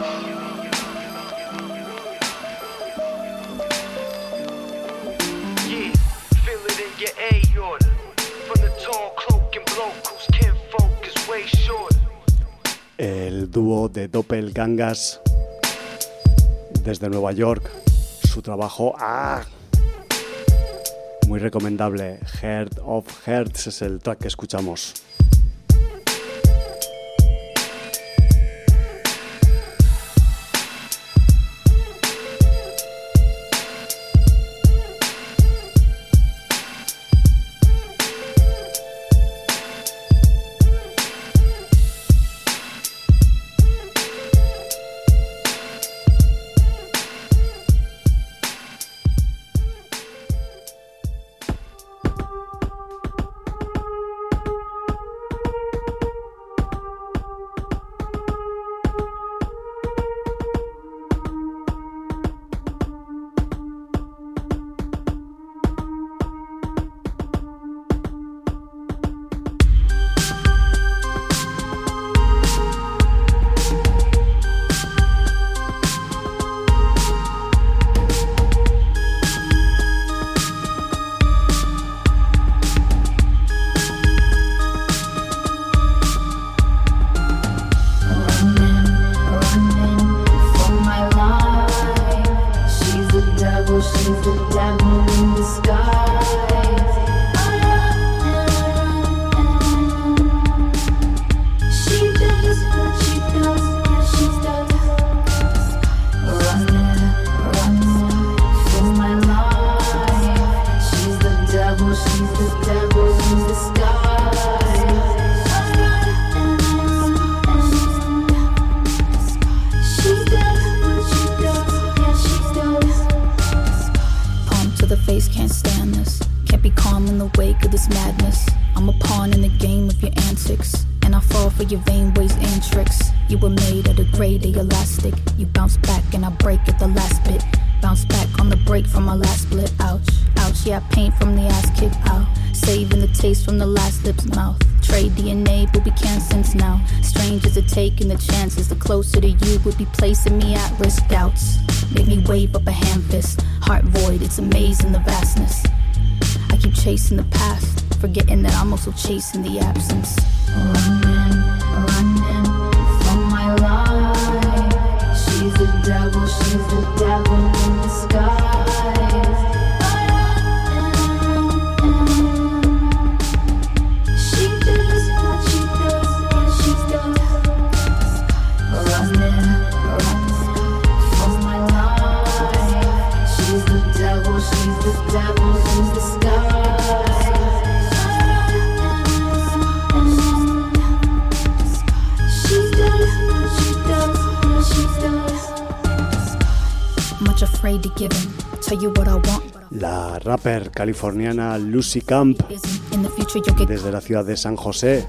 Yeah, feel it in your aorta. From the tall cloak and bloke whose kinfolk is way shorter. El dúo de Doppelgangers desde Nueva York. Su trabajo muy recomendable. Heart of Hearts es el track que escuchamos. Taking the chances, the closer to you would be placing me at risk. Doubts make me wave up a hand fist. Heart void, it's amazing the vastness. I keep chasing the past, forgetting that I'm also chasing the absence. Running, running. devil, she's the devil in disguise. She does what she does, yeah, she's done. Running from my life. She's the devil in disguise. She's done what she does, yeah, she's done. Much afraid to give in, tell you what I want. La rapper californiana Lucy Camp, desde la ciudad de San José,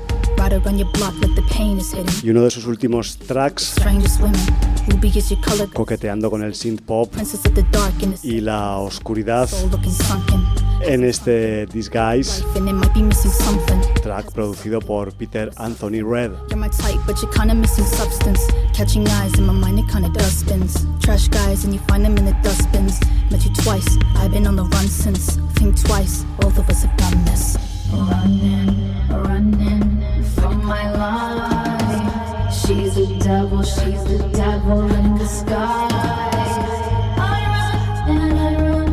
y uno de sus últimos tracks, coqueteando con el synth pop y la oscuridad en este Disguise, track producido por Peter Anthony Red. You're my type, but you're kinda missing substance. Catching eyes in my mind, it kinda does spins. Trash guys, and you find them in the dustbins. Met you twice, I've been on the run since. Think twice, both of us have done this. Running from my life. She's the devil in disguise. I run.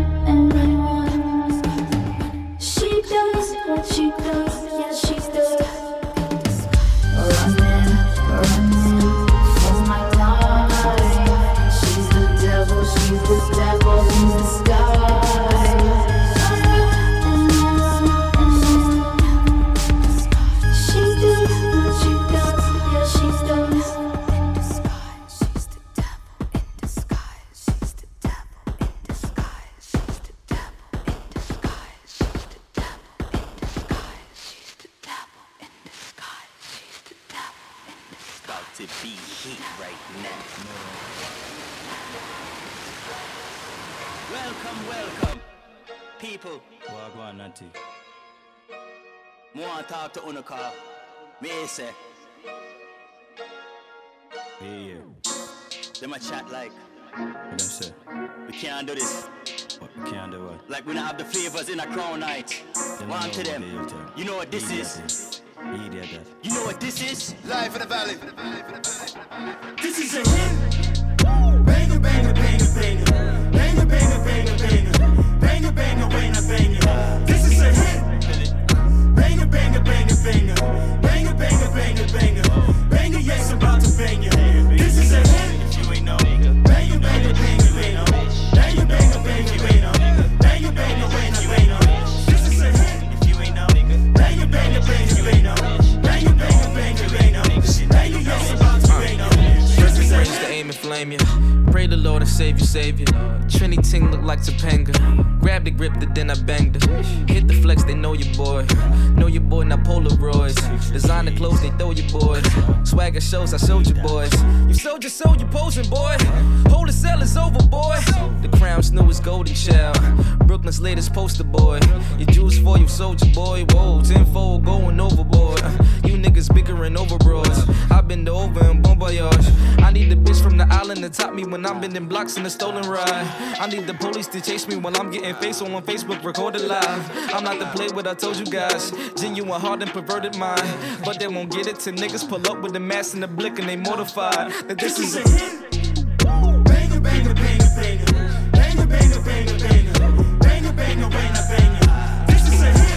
She does what she does, yeah, she's done. Running from my life. She's the devil in disguise. She does what she does, yeah, she's done. She's the devil in disguise. She's the devil in disguise. She's the devil in disguise. She's the devil in disguise. She's the devil in disguise. She's the devil in disguise. About to be heat right now. Welcome, people. Wagwan, Nanti. More talk to Unuka. Me say. Yeah. Them a chat like. What them say? We can't do this. What, we can't do what? Like we don't have the flavors in a crown night. One to them. You know what this is? Idiot. You know what this is? Live in the valley. This is a hit. Banger, banger, banger, banger. Banger, banger, banger, banger. Banger, banger, banger, banger. This is a hit. Banger, banger, banger, banger. Banger, banger, banger, banger. Banger, yes, I'm about to bang you. This is a hit. If you ain't know. Banger, banger, banger, banger. Banger, banger, banger, banger. Banger, banger, banger, banger. This is a hit. If you ain't know. Banger, banger, banger, banger. Banger, banger, banger, banger. Banger, yes, I'm about to bang you. This is a Raise hit. the aim and flame you. Pray the Lord and save you. Trini ting look like Topanga. Grabbed it, gripped it, then I banged her. Hit the flex, they know your boy. Know your boy, not Polaroids. Designer clothes, they throw your boy. Swagger shows, I showed you boys. You sold your soul, you posing, boy. Hold the cell is over, boy. The crown's newest golden child. Brooklyn's latest poster boy. Your jewels for you, soldier boy. Whoa, tenfold going overboard. You niggas bickering over broads. I've been to over in Bon Voyage. I need the bitch from the island to top me when I'm bending blocks in a stolen ride. I need the police to chase me when I'm getting face on Facebook, recorded live. I'm not the play what I told you guys. Genuine heart and perverted mind. But they won't get it till niggas pull up with the mask and the blick and they mortified that this is a hit. Banger, banger, banger, banger. Banger, banger, banger, banger. Banger, banger, banger, banger. This is a hit.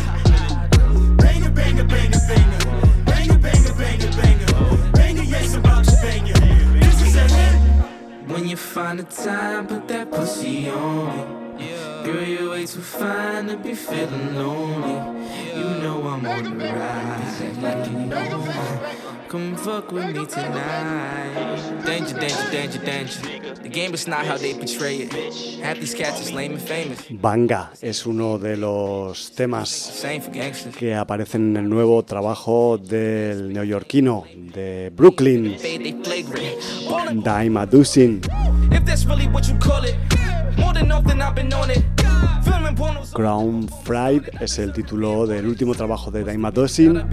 Banger, banger, banger, banger. Banger, banger, banger, banger. Banger, yes, I'm about to bang you. This is a hit. When you find the time, put that pussy on me. Girl, you're way too fine to be feeling lonely. You know I'm on the ride, like you know. Come fuck with me tonight. Danger, danger, danger, danger. The game is not how they portray it. Half these cats is lame and famous. Banga es uno de los temas que aparecen en el nuevo trabajo del neoyorquino de Brooklyn, Dime a Dozen. If that's really what you call it, more than nothing I've been on it. Crown Fried es el título del último trabajo de Dime a Dozen.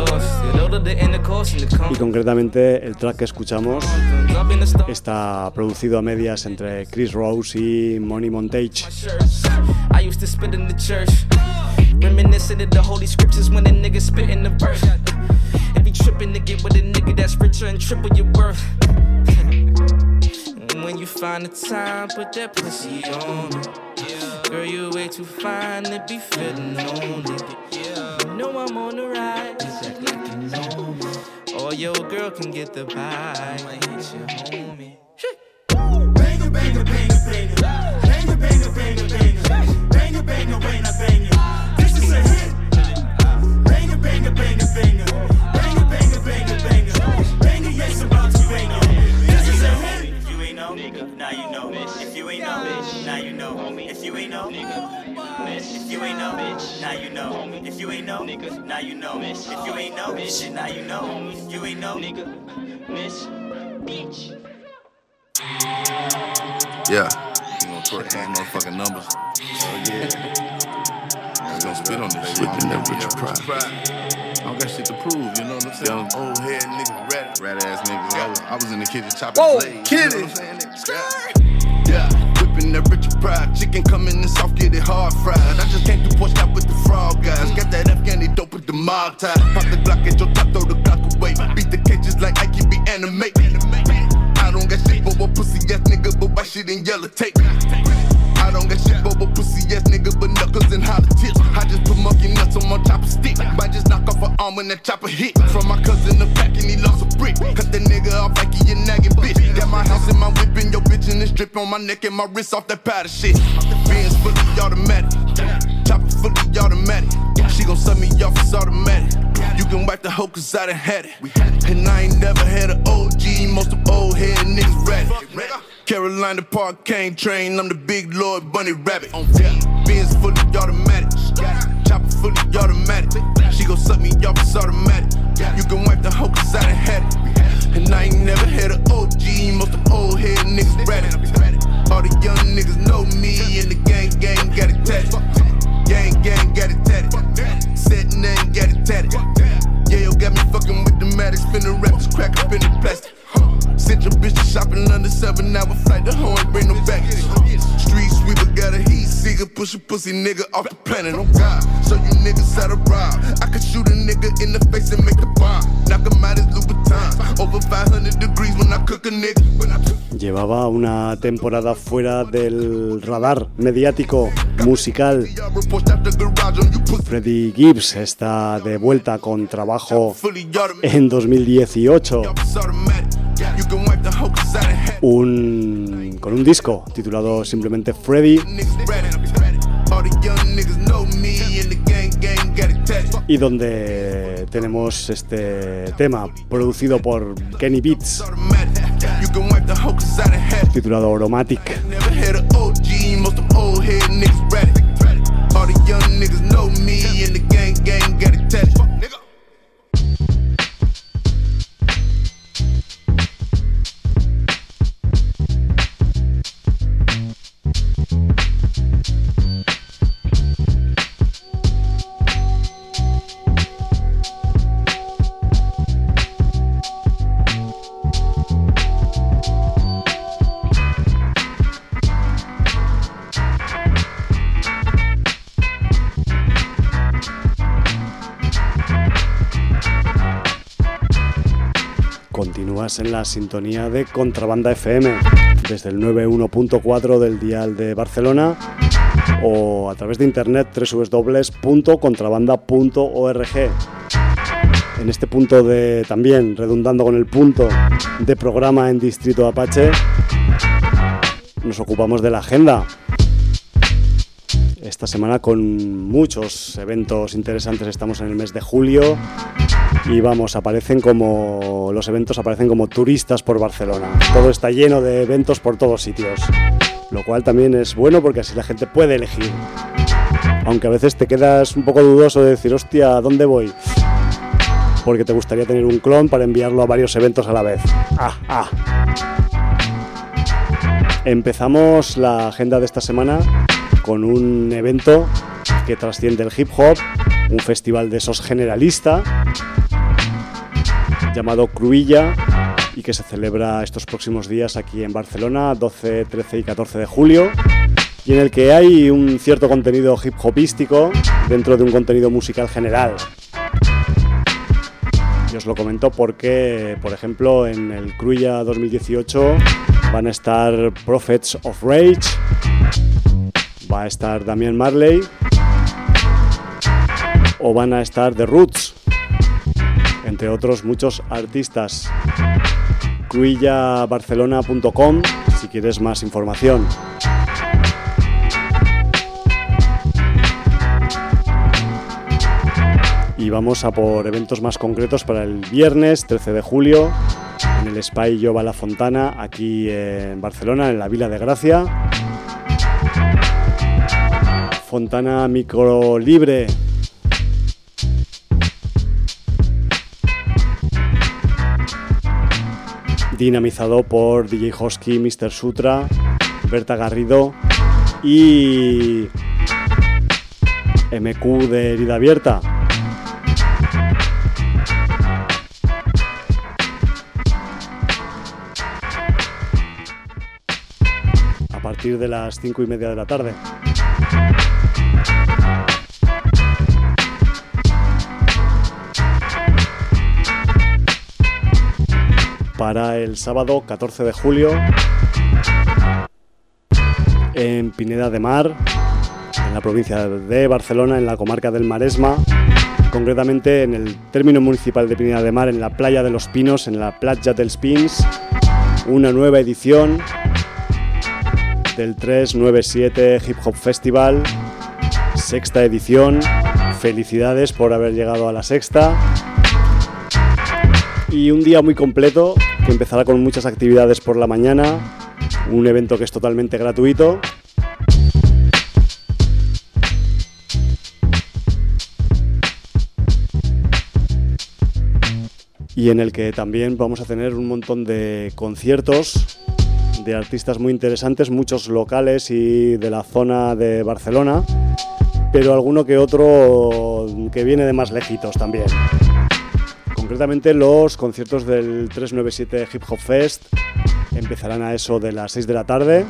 Y concretamente el track que escuchamos está producido a medias entre Chris Rose y Money Montage. I used to spit in the church, reminiscent of the holy scriptures when a nigga spit in the verse. Every tripping to get with a nigga that's richer and triple your worth. When you find the time, put that pussy on me. Girl, you way too fine to be feeling lonely. You know I'm on the ride, just act like you know me. Or your girl can get the vibe, might hit your homie. Banger, banger, banger, banger. Banger, banger, banger, banger. Banger, banger, when I bang it. This is a hit. Banger, banger, banger, banger. Banger, banger, banger, banger. Banger, yes, about to bang it. This is a hit. If you ain't know, nigga, now you know. If you ain't know, now you know. If you ain't know, nigga, if you ain't know, now you know. If you ain't know, nigga, now you know. If you ain't know, shit, now you know. If you ain't know, nigga, miss, bitch. Yeah, you gonna put these motherfucking numbers. Oh yeah. I was gonna spit on this shit. Whipping that Richard Pride. I don't got shit to prove, you know what I'm saying? Old head niggas, rat ass niggas. I was in the kitchen chopping blades. Kidding. You know what I'm saying? Yeah, whipping that Richard Pride. Chicken coming in soft, get it hard fried. I just came through Porsche out with the frog guys. Got that Afghani dope with the mob tie. Pop the Glock at your top, throw the Glock away. Beat the cages like I can be animate. I don't got shit for a pussy ass nigga, but white shit in yellow tape. I don't got shit for a pussy ass nigga, but knuckles and hollow tips. I just put monkey nuts on my chopper stick. Might just knock off an arm when that chopper hit. From my cousin the back and he lost a brick. Cut that nigga off like he a nagging bitch. Got my house and my whip and your bitch and this drip on my neck and my wrist off that powder shit. Benz fully automatic, chopper fully automatic. She gon' suck me off, it's automatic. You can wipe the hoe cause I done had it. And I ain't never had an OG, most of old head niggas ratted. Carolina Park cane train, I'm the big Lord Bunny Rabbit. Benz fully automatic, chopper fully automatic. She gon' suck me off, it's automatic. You can wipe the hoe cause I done had it. And I ain't never had an OG, most of old head niggas ratted. All the young niggas know me and the gang got it tatted. Gang got it tatted. Said name got it tatted. Yeah, yo got me fucking with the Maddox, spinning rappers, crack up in the plastic. Sent your bitch to shopping under 7-hour flight, the hoe ain't bring no baggage. Street sweeper got a heat seeker, push a pussy nigga off the planet, oh God. So you niggas out of rob. I could shoot a nigga in the face and make the bomb. Knock him out his Louboutin. Over 500 degrees when I cook a nigga. Llevaba una temporada fuera del radar mediático, musical. Freddie Gibbs está de vuelta con trabajo en 2018. Con un disco titulado simplemente Freddie. Y donde tenemos este tema producido por Kenny Beats, titulado Aromatic. Continúas en la sintonía de Contrabanda FM desde el 91.4 del dial de Barcelona o a través de internet www.contrabanda.org. En este punto de, también redundando con el punto de programa en Distrito Apache, nos ocupamos de la agenda. Esta semana con muchos eventos interesantes, estamos en el mes de julio y los eventos aparecen como turistas por Barcelona. Todo está lleno de eventos por todos sitios, lo cual también es bueno porque así la gente puede elegir. Aunque a veces te quedas un poco dudoso de decir, hostia, ¿a dónde voy? Porque te gustaría tener un clon para enviarlo a varios eventos a la vez. Empezamos la agenda de esta semana con un evento que trasciende el hip hop, un festival de esos generalista llamado Cruïlla y que se celebra estos próximos días aquí en Barcelona, 12, 13 y 14 de julio, y en el que hay un cierto contenido hip hopístico dentro de un contenido musical general. Y os lo comento porque, por ejemplo, en el Cruïlla 2018 van a estar Prophets of Rage, va a estar Damian Marley o van a estar The Roots, entre otros muchos artistas. cruillabarcelona.com si quieres más información. Y vamos a por eventos más concretos para el viernes 13 de julio en el Espai Jove La Fontana, aquí en Barcelona, en la Vila de Gracia. Fontana micro libre. Dinamizado por DJ Hosky, Mr. Sutra, Berta Garrido y MQ de Herida Abierta. A partir de las 5:30 de la tarde. Para el sábado 14 de julio en Pineda de Mar, en la provincia de Barcelona, en la comarca del Maresma, concretamente en el término municipal de Pineda de Mar, en la Playa de los Pinos, en la Platja dels Pins, una nueva edición del 397 Hip Hop Festival, sexta edición. Felicidades por haber llegado a la sexta. Y un día muy completo que empezará con muchas actividades por la mañana, un evento que es totalmente gratuito. Y en el que también vamos a tener un montón de conciertos de artistas muy interesantes, muchos locales y de la zona de Barcelona, pero alguno que otro que viene de más lejitos también. Concretamente los conciertos del 397 Hip Hop Fest empezarán a eso de las 6 de la tarde.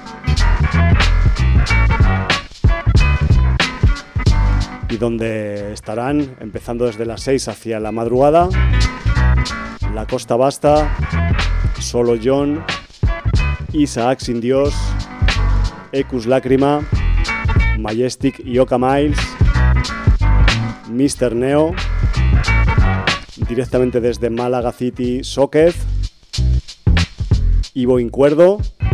Y donde estarán, empezando desde las 6 hacia la madrugada, La Costa Basta, Solo John, Isaac Sin Dios, Ecus Lágrima, Majestic y Oka Miles, Mr. Neo, directamente desde Málaga City, Sóquez, Ivo Incuerdo,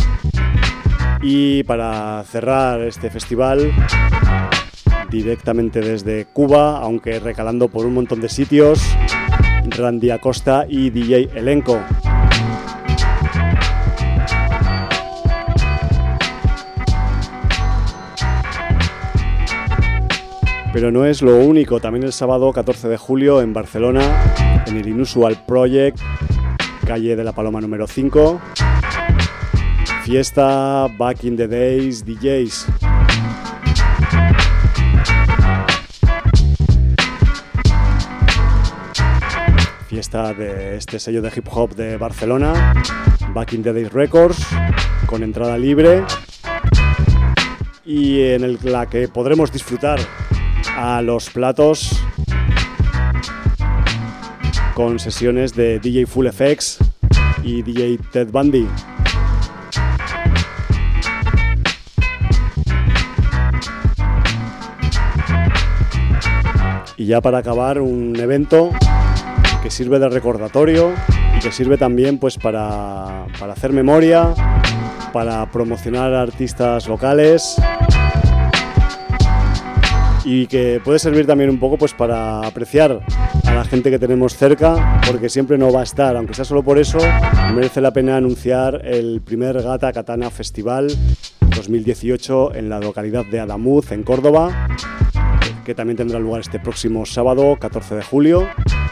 y para cerrar este festival, directamente desde Cuba, aunque recalando por un montón de sitios, Randy Acosta y DJ Elenco. Pero no es lo único, también el sábado 14 de julio en Barcelona, en el Inusual Project, calle de la Paloma número 5, fiesta Back in the Days DJs. Fiesta de este sello de hip hop de Barcelona, Back in the Days Records, con entrada libre y en la que podremos disfrutar a los platos con sesiones de DJ Full FX y DJ Ted Bundy. Y ya para acabar, un evento que sirve de recordatorio y que sirve también pues para hacer memoria, para promocionar a artistas locales, y que puede servir también un poco pues para apreciar a la gente que tenemos cerca, porque siempre no va a estar, aunque sea solo por eso, merece la pena anunciar el primer Gata Katana Festival 2018 en la localidad de Adamuz, en Córdoba, que también tendrá lugar este próximo sábado 14 de julio.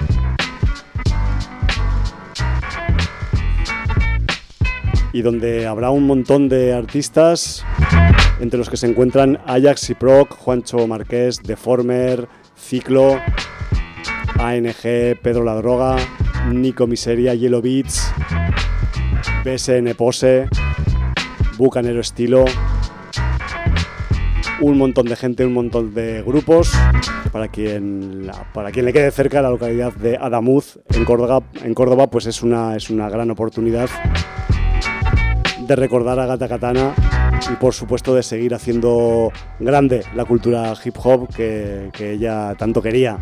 Y donde habrá un montón de artistas, entre los que se encuentran Ajax y Proc, Juancho Marqués, Deformer, Ciclo, ANG, Pedro la Droga, Nico Miseria, Yellow Beats, BSN Pose, Bucanero Estilo, un montón de gente, un montón de grupos, para quien le quede cerca la localidad de Adamuz, en Córdoba, pues es una gran oportunidad de recordar a Gata Katana y por supuesto de seguir haciendo grande la cultura hip hop que ella tanto quería.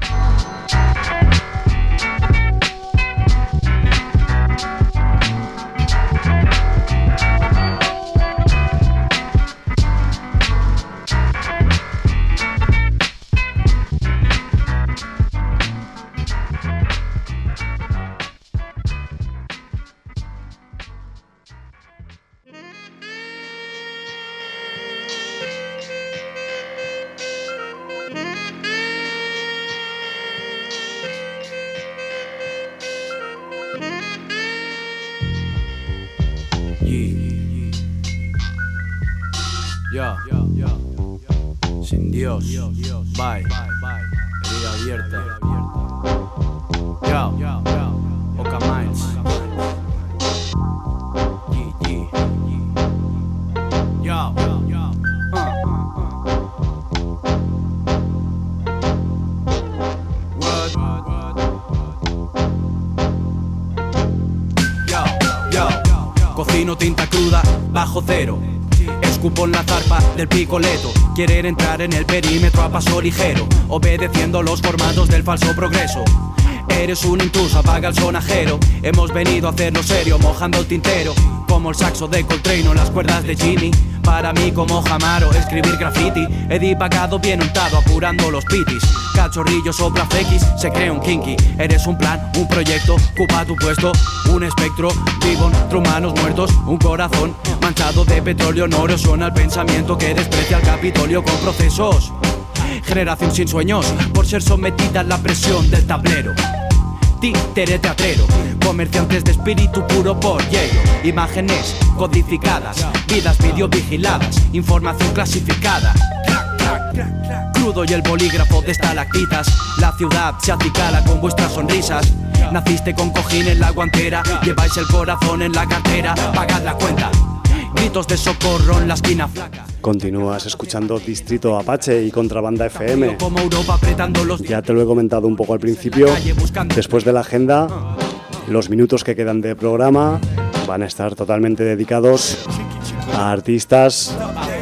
Sin Dios, bye, herida abierta. Oka Miles. Cocino tinta cruda bajo cero. Escupo en la zarpa del picoleto. Quieren entrar en el perímetro a paso ligero, obedeciendo los formatos del falso progreso. Eres un intruso, apaga el sonajero. Hemos venido a hacerlo serio, mojando el tintero. Como el saxo de Coltrane o las cuerdas de Jimmy. Para mí como Jamaro, escribir graffiti. He divagado bien untado, apurando los pitis. Cachorrillo sopla X, se cree un kinky. Eres un plan, un proyecto, ocupa tu puesto. Un espectro, vivo entre humanos muertos. Un corazón manchado de petróleo, no erosiona el pensamiento que desprecia al Capitolio con procesos. Generación sin sueños, por ser sometida a la presión del tablero. Títere teatrero, comerciantes de espíritu puro por hielo. Imágenes codificadas, vidas videovigiladas, información clasificada. Crudo y el bolígrafo de estalactitas. La ciudad se acicala con vuestras sonrisas. Naciste con cojín en la guantera, lleváis el corazón en la cartera. Pagad la cuenta, gritos de socorro en la esquina flaca. Continúas escuchando Distrito Apache y Contrabanda FM. Ya te lo he comentado un poco al principio. Después de la agenda, los minutos que quedan de programa van a estar totalmente dedicados a artistas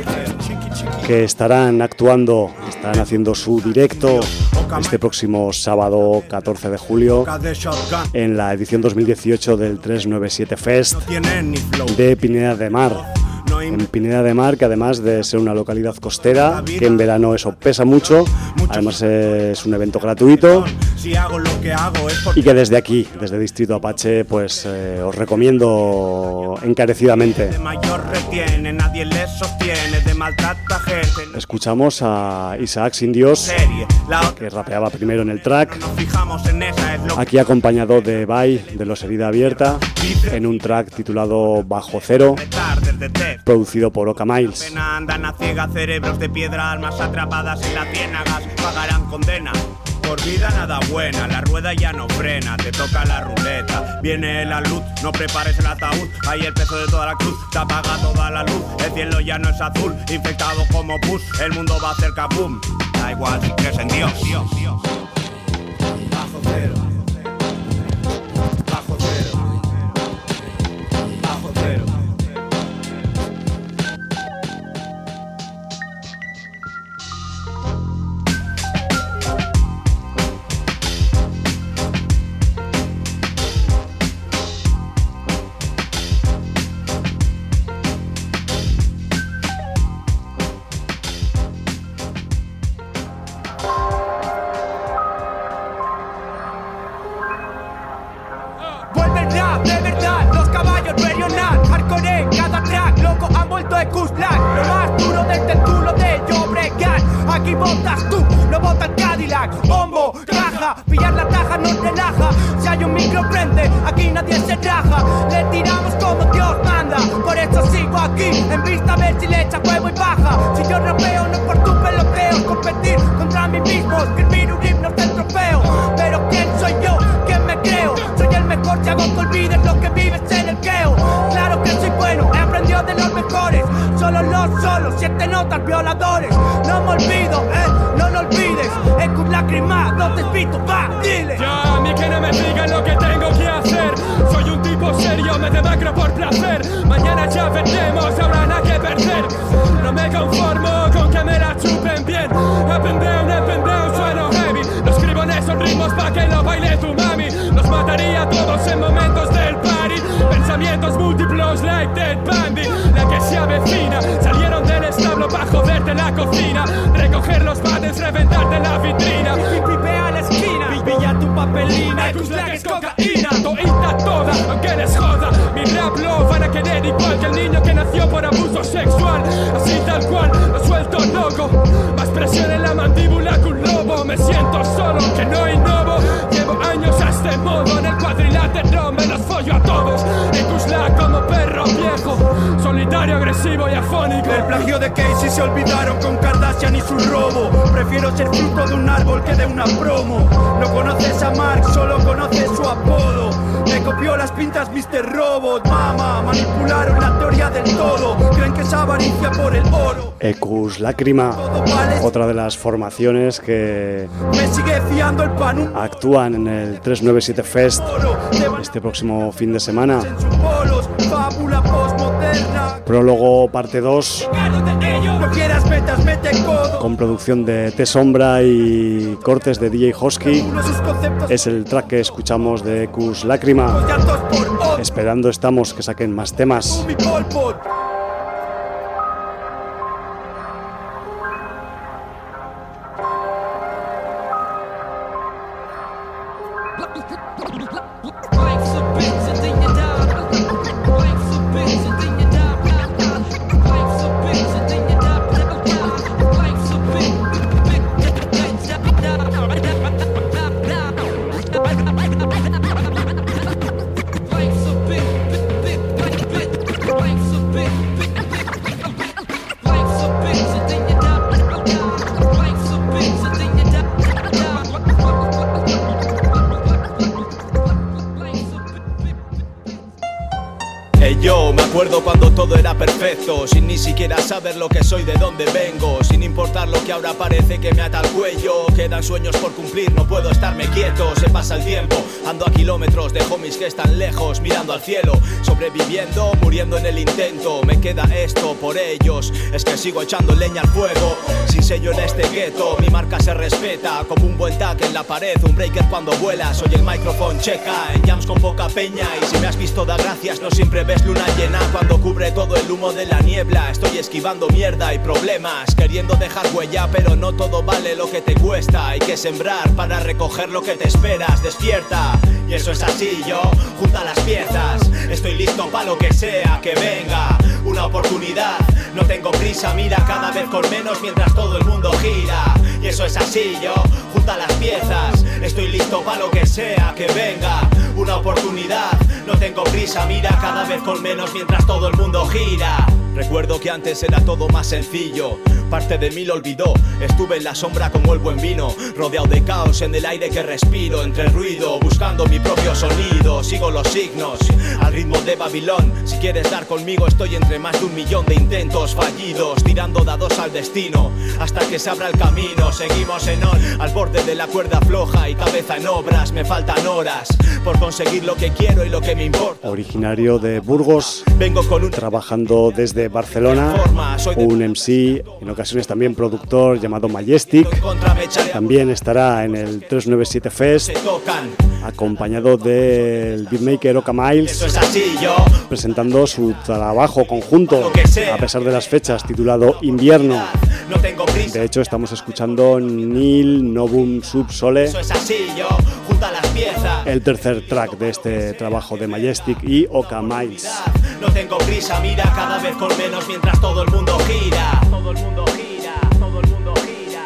que estarán actuando, están haciendo su directo este próximo sábado 14 de julio en la edición 2018 del 397 Fest de Pineda de Mar. En Pineda de Mar, que además de ser una localidad costera, que en verano eso pesa mucho, además es un evento gratuito y que desde aquí, desde Distrito Apache, pues os recomiendo encarecidamente. Escuchamos a Isaac Sin Dios, que rapeaba primero en el track, aquí acompañado de Bai, de Los Herida Abierta, en un track titulado Bajo Cero, producido por Oka Miles. Andan a ciega, cerebros de piedra, almas atrapadas en las ciénagas, pagarán condena. Por vida nada buena, la rueda ya no frena, te toca la ruleta. Viene la luz, no prepares el ataúd, hay el peso de toda la cruz, te apaga toda la luz. El cielo ya no es azul, infectado como pus, el mundo va a hacer kaboom. Da igual si crees en Dios. Bajo cero. Bajo cero. Bajo cero. Aquí votas tú, no vota el Cadillac. Bombo, raja, pillar la taja nos relaja. Si hay un micro prende, aquí nadie se raja. Le tiramos como Dios manda, por eso sigo aquí. En vista a ver si le echa huevo y baja. Si yo rapeo no por tu peloteo, competir contra mí mismo, escribir un himno del trofeo. Pero ¿quién soy yo? ¿Quién me creo? Soy el mejor, si hago que olvides lo que vives en el queo. Claro que soy bueno, he aprendido de los mejores. Solo los solos, 7 notas violadores. No me olvido, no lo olvides. Es con lágrimas, no te invito, va, dile. Ya, a mí que no me digan lo que tengo que hacer. Soy un tipo serio, me demacro por placer. Mañana ya vendré fina. Salieron del establo pa' joderte la cocina, recoger los bates, reventarte la vitrina. Pipe a la esquina, pilla tu papelina. Tus lags cocaína, toita toda, aunque les joda. Mi rap lo van a querer igual que el niño que nació por abuso sexual. Así tal cual, lo suelto loco. Más presión en la mandíbula que un lobo. Me siento solo, que no innovo. Llevo años a este modo, en el cuadrilátero me los follo a todos. En Kuzla como perro viejo, solitario, agresivo y afónico. El plagio de Casey se olvidaron con Kardashian y su robo. Prefiero ser fruto de un árbol que de una promo. No conoces a Marx, solo conoces su apodo. Me copió las pintas Mr. Robot. Mama, manipularon la teoría del todo. Creen que es avaricia por el oro. Ecus Lágrima, otra de las formaciones que me sigue fiando el pan. Actúan en el 397 Fest este próximo fin de semana. Fábula postmoderna. Prólogo parte 2. No quieras metas, mete codo. Con producción de T Sombra y cortes de DJ Hosky. Es el track que escuchamos de Ecus Lágrima. Esperando estamos que saquen más temas. Yo me acuerdo cuando todo era perfecto, sin ni siquiera saber lo que soy, de dónde vengo, sin importar lo que ahora parece que me ata al cuello. Quedan sueños por cumplir, no puedo estarme quieto. Se pasa el tiempo, ando a kilómetros de homies que están lejos, mirando al cielo, sobreviviendo, muriendo en el intento. Me queda esto por ellos, es que sigo echando leña al fuego. Sin sello en este gueto, mi marca se respeta como un buen tag en la pared, un breaker cuando vuela. Soy el micrófono checa, en jams con poca peña. Y si me has visto da gracias, no siempre ves luna llena cuando cubre todo el humo de la niebla. Estoy esquivando mierda y problemas, queriendo dejar huella, pero no todo vale lo que te cuesta. Hay que sembrar para recoger lo que te esperas. Despierta, y eso es así. Yo junta las piezas, estoy listo para lo que sea que venga. Una oportunidad, no tengo prisa, mira cada vez con menos mientras todo el mundo gira. Y eso es así, yo junta las piezas, estoy listo para lo que sea que venga. Una oportunidad, no tengo prisa, mira cada vez con menos mientras todo el mundo gira. Recuerdo que antes era todo más sencillo, parte de mí lo olvidó. Estuve en la sombra como el buen vino, rodeado de caos en el aire que respiro. Entre ruido, buscando mi propio sonido, sigo los signos al ritmo de Babilón. Si quieres dar conmigo, estoy entre más de 1 millón de intentos fallidos, tirando dados al destino hasta que se abra el camino. Seguimos en on, al borde de la cuerda floja y cabeza en obras. Me faltan horas por conseguir lo que quiero y lo que me importa. Originario de Burgos, trabajando desde Barcelona, un MC, en ocasiones también productor, llamado Majestic. También estará en el 397 Fest, acompañado del beatmaker Oka Miles, presentando su trabajo conjunto, a pesar de las fechas, titulado Invierno. De hecho, estamos escuchando Nil Novum Sub Sole, el tercer track de este trabajo de Majestic y Oka Miles. No tengo prisa, mira cada vez con menos mientras todo el mundo gira. Todo el mundo gira, todo el mundo gira.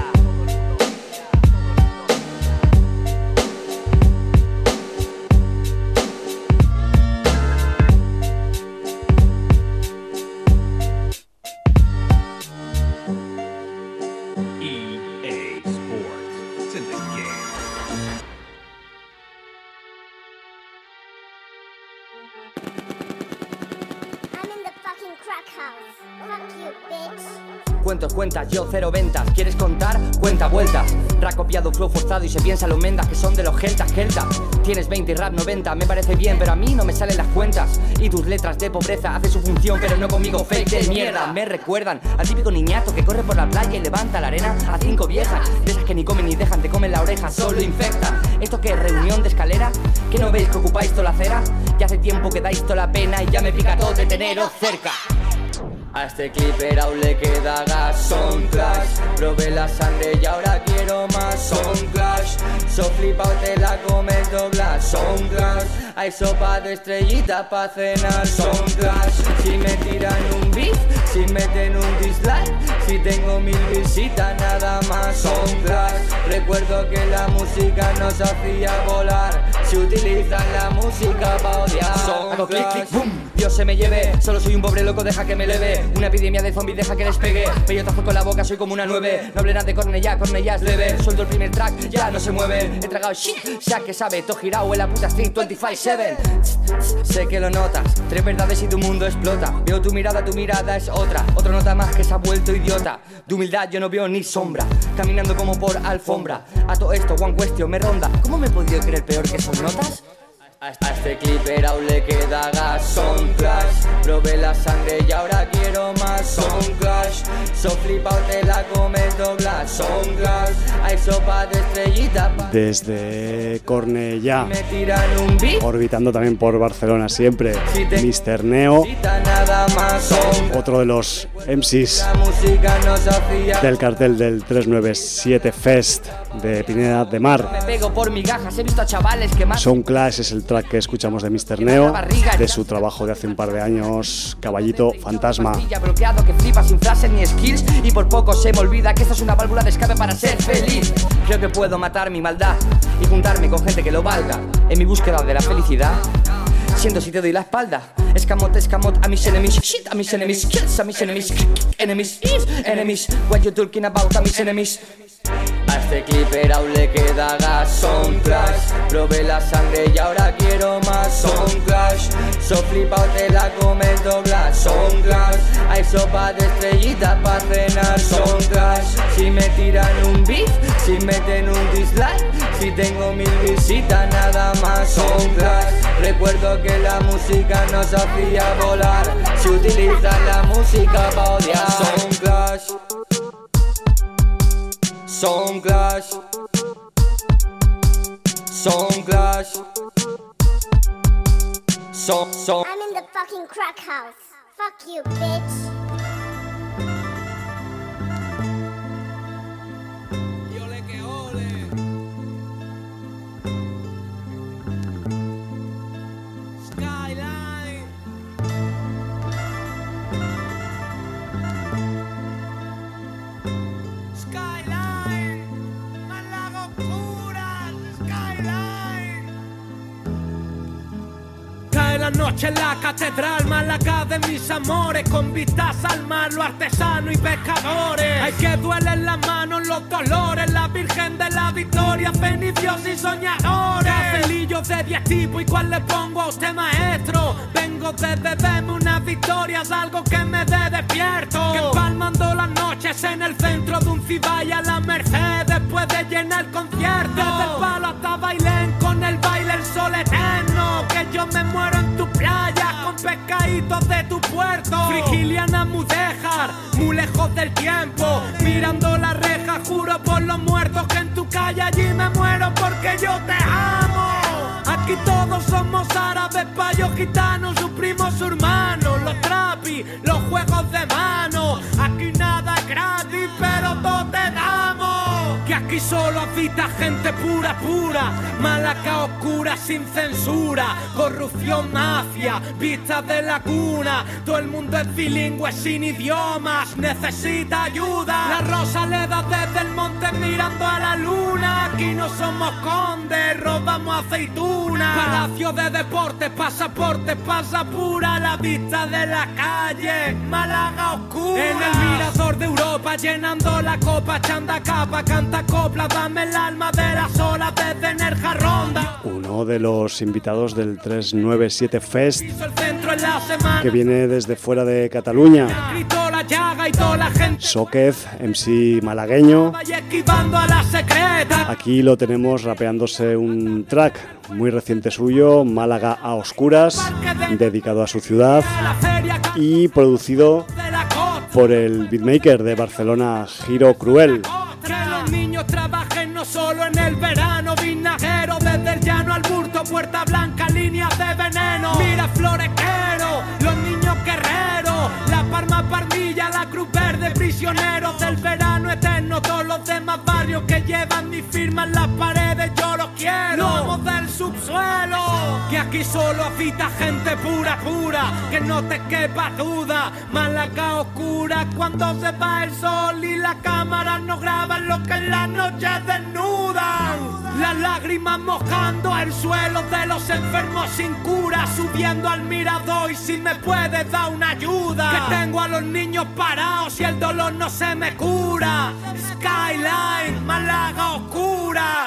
EA Sports, it's in the game. Cuentos, cuentas, yo cero ventas. ¿Quieres contar? Cuenta vueltas. Rap copiado, flow forzado y se piensa los mendas que son de los geltas, gelta. Tienes 20 y rap 90, me parece bien, pero a mí no me salen las cuentas. Y tus letras de pobreza hacen su función, pero no conmigo, fake de mierda. Me recuerdan al típico niñato que corre por la playa y levanta la arena a 5 viejas. De esas que ni comen ni dejan, te comen la oreja, solo infectan. ¿Esto qué es, reunión de escalera? ¿Que no veis que ocupáis toda la acera? Ya hace tiempo que dais toda la pena y ya me pica todo de teneros cerca. A este clipper aún le queda gas. Son clash, probé la sangre y ahora quiero más. Son clash, so flipao te la comes dobla. Son clash, hay sopa de estrellita pa' cenar. Son clash, si me tiran un beef, si meten un dislike, si tengo 1000 visitas nada más. Son clash, recuerdo que la música nos hacía volar. Si utilizan la música pa' odiar. Hago clic, clic, boom, Dios se me lleve. Solo soy un pobre loco, deja que me leve. Una epidemia de zombies, deja que despegue. Peyotazo con la boca, soy como una 9. No hablen de Cornellá, Cornellá es leve. Suelto el primer track, ya no se mueve. He tragado shit, ya que sabe. Todo girado en la puta street 25/7. Sé que lo notas, 3 verdades y tu mundo explota. Veo tu mirada es otra. Otro nota más que se ha vuelto idiota. De humildad yo no veo ni sombra. Caminando como por alfombra. A todo esto, one question me ronda. ¿Cómo me he podido creer peor que son notas? A este clipper aún le queda gas. Son clash, probé la sangre y ahora quiero más. Son clash, so flipao te la comes dobla. Son clash, hay sopa de estrellita. Desde Cornellá, Me tiran un beat, orbitando también por Barcelona siempre, Mr. Neo, nada más. Son otro de los MCs la música nos hacía. del cartel del 397 Fest de Pineda de Mar. Me pego por migajas, he visto a chavales que más. Sound Clash es el track que escuchamos de Mr. Neo, de su trabajo de hace un par de años, Caballito Fantasma. Bloqueado que flipa sin frases ni skills. Y por poco se me olvida que esta es una válvula de escape para ser feliz. Creo que puedo matar mi maldad y juntarme con gente que lo valga. En mi búsqueda de la felicidad, siento si te doy la espalda. Escamot, escamot a mis enemies. Shit a mis enemies, kills a mis enemies. Enemies, enemies. What you talking about a mis enemies? A este clipper aún le queda gas. Son clash, probé la sangre y ahora quiero más. Son clash, so flipao te la comes dobla. Son clash, hay sopa de estrellita pa' cenar. Son clash, si me tiran un beef, si meten un dislike, si tengo 1000 visitas nada más. Son clash, recuerdo que la música nos hacía volar. Si utilizan la música pa' odiar. Son clash, Son clash, Son clash, Son. I'm in the fucking crack house. Fuck you, bitch. La noche en la catedral, Málaga de mis amores, con vistas al mar, lo artesano y pescadores. Hay que duelen las manos los dolores, la Virgen de la Victoria, fenicios y soñadores. Cafelillos de 10 tipos, ¿y cuál le pongo a usted, maestro? Vengo de beberme unas victorias, algo que me dé despierto. Que empalmando las noches en el centro de un Cibay a la Merced, después de llenar el concierto. Desde el palo hasta Bailén, con el baile el sol eterno. Que yo me muero en tu playa con pescaditos de tu puerto. Frigiliana Mudéjar, muy lejos del tiempo, mirando la reja, juro por los muertos que en tu calle allí me muero porque yo te amo. Aquí todos somos árabes, payos, gitanos, sus primos, sus hermanos, los trapis, los juegos de mano. Aquí nada es gratis, pero todo te damos. Que aquí solo habita gente pura, pura. Málaga oscura sin censura. Corrupción, mafia, vistas de la cuna. Todo el mundo es bilingüe sin idiomas. Necesita ayuda. La Rosaleda desde el monte mirando a la luna. Aquí no somos condes, robamos aceitunas. Palacio de deportes, pasaportes, pasa pura. La vista de la calle, Málaga oscura. En el mirador de Europa, llenando la copa, chanda capa, canta copla, dame el alma de las olas desde Nerja Ronda. Uno de los invitados del 397 Fest, que viene desde fuera de Cataluña. Soquez, MC malagueño. Aquí lo tenemos rapeándose un track muy reciente suyo, Málaga a oscuras, dedicado a su ciudad y producido por el beatmaker de Barcelona, Giro Cruel. Que los niños trabajen no solo en el verano, vinagero desde el llano al Burto, Puerta Blanca, líneas de veneno. Mira florequero, los niños guerreros, la Parma, Parmilla, la Cruz Verde, prisioneros del verano eterno. Todos los demás barrios que llevan mi firma en las paredes, yo los quiero. Lomos del subsuelo, que aquí solo habita gente pura, pura, que no te quepa duda. Málaga oscura cuando se va el sol y las cámaras no graban lo que en la noche desnudan. Las lágrimas mojando el suelo de los enfermos sin cura, subiendo al mirador y si me puedes dar una ayuda. Que tengo a los niños parados y el dolor no se me cura. Skyline, Málaga oscuras.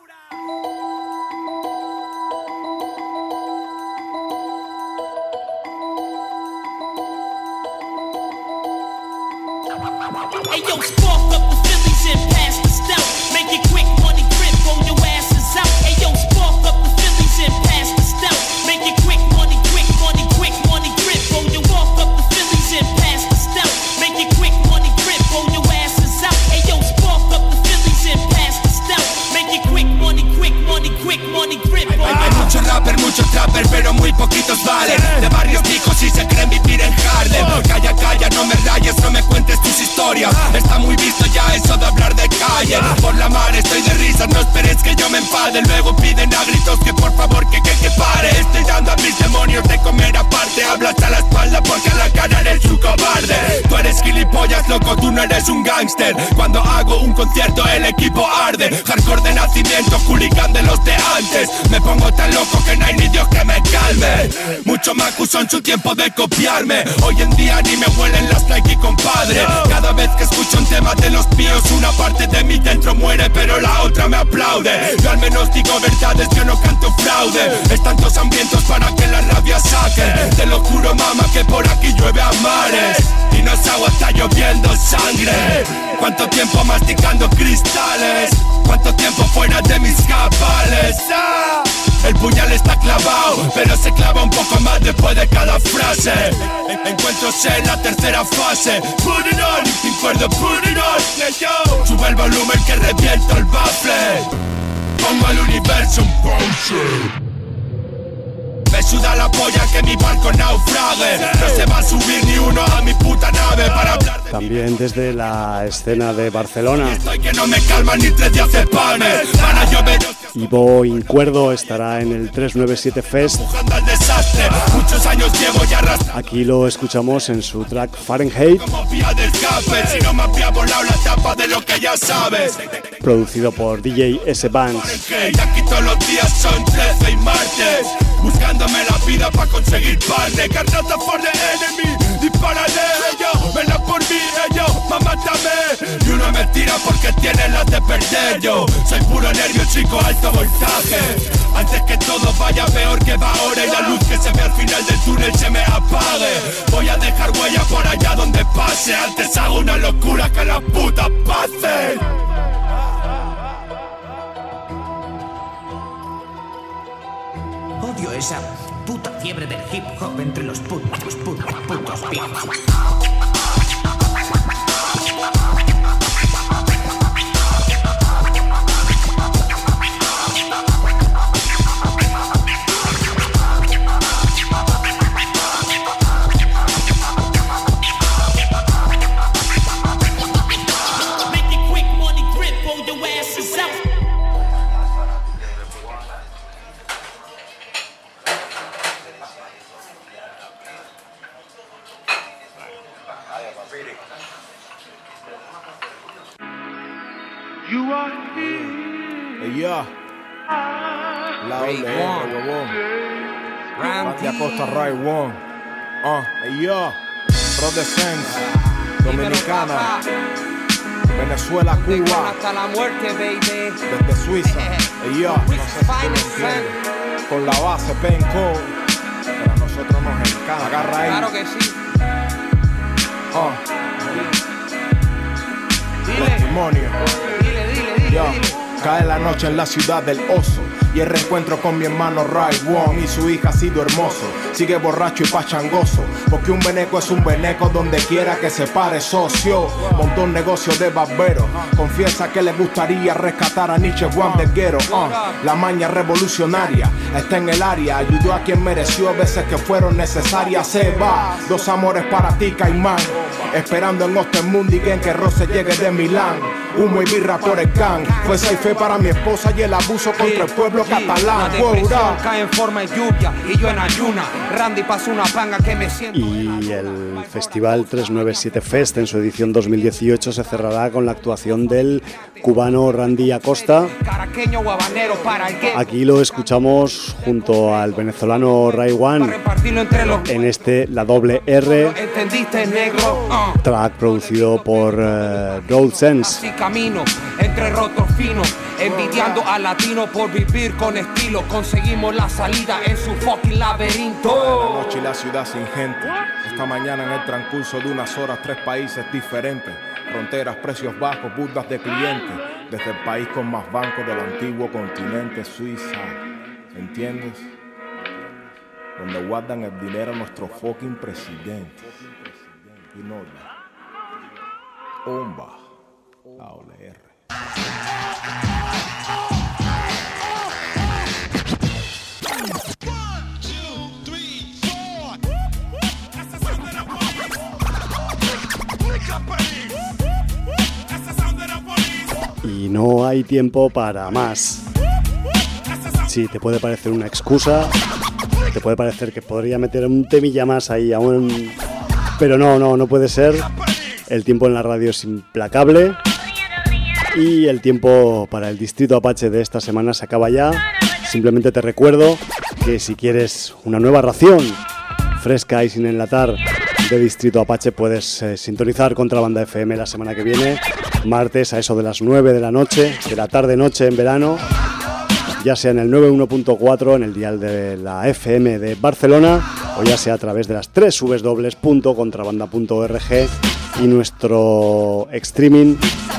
Hey yo, spark up the Phillies and pass the stout. Make it quick, money grip, roll your asses out. Hey yo, spark up the Phillies and pass the stout. Make it quick, money grip, money grip, roll your walk up the Phillies and pass the stout. Make it quick, money grip, roll your asses out. Hey yo, spark up the Phillies and pass the stout. Make it quick, money grip, money grip. Hay muchos rappers, muchos trappers, pero muy poquitos valen. De barrios chicos y se creen vivir en Harlem. Calla, calla, no me rayes, no me cuentes tus historias. Está muy visto ya eso de hablar de calle. Por la mar estoy de risas, no esperes que yo me enfade. Luego piden a gritos que por favor que pare. Estoy dando a mis demonios de comer aparte. Hablas a la espalda porque a la cara eres un cobarde. Tú eres gilipollas, loco, tú no eres un gángster. Cuando hago un concierto el equipo arde. Hardcore de nacimiento, hooligan de los de antes. Me pongo tan loco que no hay ni Dios que me calme. Mucho Macu son su tiempo de copiarme. Hoy en día ni me huelen las Nike, compadre. Cada vez que escucho un tema de los míos, una parte de mí dentro muere, pero la otra me aplaude. Yo al menos digo verdades, yo no canto fraude. Están todos hambrientos para que la rabia saquen. Te lo juro, mamá, que por aquí llueve a mares. Y no es agua, está lloviendo sangre. ¿Cuánto tiempo masticando cristales? ¿Cuánto tiempo fuera de mis cabales? El puñal está clavado, pero se clava un poco más después de cada frase. Encuentros en la tercera fase. Put it on, recuerdo put it on. Yeah, yo. Sube el volumen que reviento el baffle. Pongo al universo un ponche. Me suda la polla que mi barco naufrague. No se va a subir ni uno a mi puta nave para hablar de. También desde la escena de Barcelona. Estoy que no me calma ni 3 días de panes. Van a llover. Ivo Incuerdo estará en el 397 Fest. Muchos años llevo ya arrastrando. Aquí lo escuchamos en su track Fahrenheit. Como vía de escape, si no me había volado la tapa de lo que ya sabes. Producido por DJ S. Banks. Aquí todos los días son 13 y martes. Buscándome la vida para conseguir parte. Carnota for the enemy. Dispárale, yo, venla por mí, yo, mamátame. Y uno me tira porque tiene las de perder, yo. Soy puro nervio, chico, alto voltaje. Antes que todo vaya peor que va ahora y la luz que se ve al final del túnel se me apague. Voy a dejar huella por allá donde pase. Antes hago una locura que la puta pase. Odio esa puta fiebre del hip hop entre los putos viejos. Yeah. La Ray One, One. Randy Acosta, Ray One. Yeah. Pro Defense, Dominicana, Venezuela, Cuba, hasta la muerte, baby. desde Suiza. Yeah. No sé si tú lo entiendes. Con la base Penco, pero a nosotros nos encanta. Agarra ahí. Claro que sí. Testimonio. Dile. Cae la noche en la ciudad del oso. Y el reencuentro con mi hermano Ray Wong y su hija ha sido hermoso. Sigue borracho y pachangoso, porque un veneco es un veneco donde quiera que se pare, socio. Montó un negocio de barbero, confiesa que le gustaría rescatar a Nietzsche Juan del Guero. La maña revolucionaria está en el área, ayudó a quien mereció veces que fueron necesarias. Se va, 2 amores para ti, Caimán, esperando en Ostermundi que en que Rose llegue de Milán. Humo y birra por el can, fuerza y fe para mi esposa y el abuso contra el pueblo catalán. La depresión cae en forma de lluvia y yo en ayuna. Randy pasó una panga que me siento. Y el Festival 397 Fest en su edición 2018 se cerrará con la actuación del cubano Randy Acosta. Caraqueño o habanero para el que. Aquí lo escuchamos junto al venezolano Ray One en este La Doble R, ¿Entendiste, negro? track producido por Road Sense. Así camino entre rotos finos, envidiando al latino por vivir con estilo. Conseguimos la salida en su fucking laberinto. La noche y la ciudad sin gente. Esta mañana en el transcurso de unas horas 3 países diferentes. Fronteras, precios bajos, burdas de clientes. Desde el país con más bancos del antiguo continente, Suiza. ¿Entiendes? Donde guardan el dinero nuestros fucking presidentes. Y no, Omba. La OLR. Y no hay tiempo para más. Sí, te puede parecer una excusa, te puede parecer que podría meter un temilla más ahí aún, pero no puede ser. El tiempo en la radio es implacable y el tiempo para el Distrito Apache de esta semana se acaba ya. Simplemente te recuerdo que si quieres una nueva ración fresca y sin enlatar de Distrito Apache puedes sintonizar Contrabanda FM la semana que viene, martes a eso de las 9 de la noche, de la tarde-noche en verano, ya sea en el 91.4 en el dial de la FM de Barcelona o ya sea a través de las www.contrabanda.org y nuestro streaming.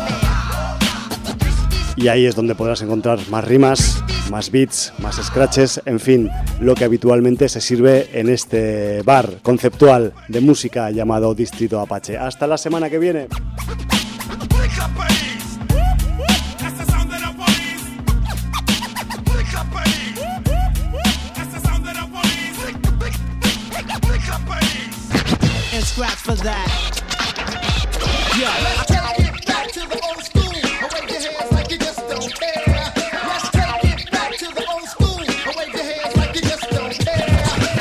Y ahí es donde podrás encontrar más rimas, más beats, más scratches, en fin, lo que habitualmente se sirve en este bar conceptual de música llamado Distrito Apache. Hasta la semana que viene. Scratch for that. Yeah. Let's take it back to the old school. Wave your hands like you just don't care. Let's take it back to the old school. Wave your hands like you just don't care.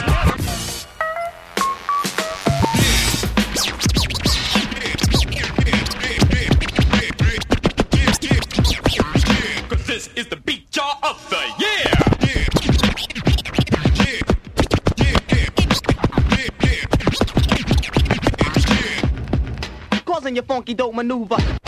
'Cause this is the beat jar of the year. Causing your funky dope maneuver.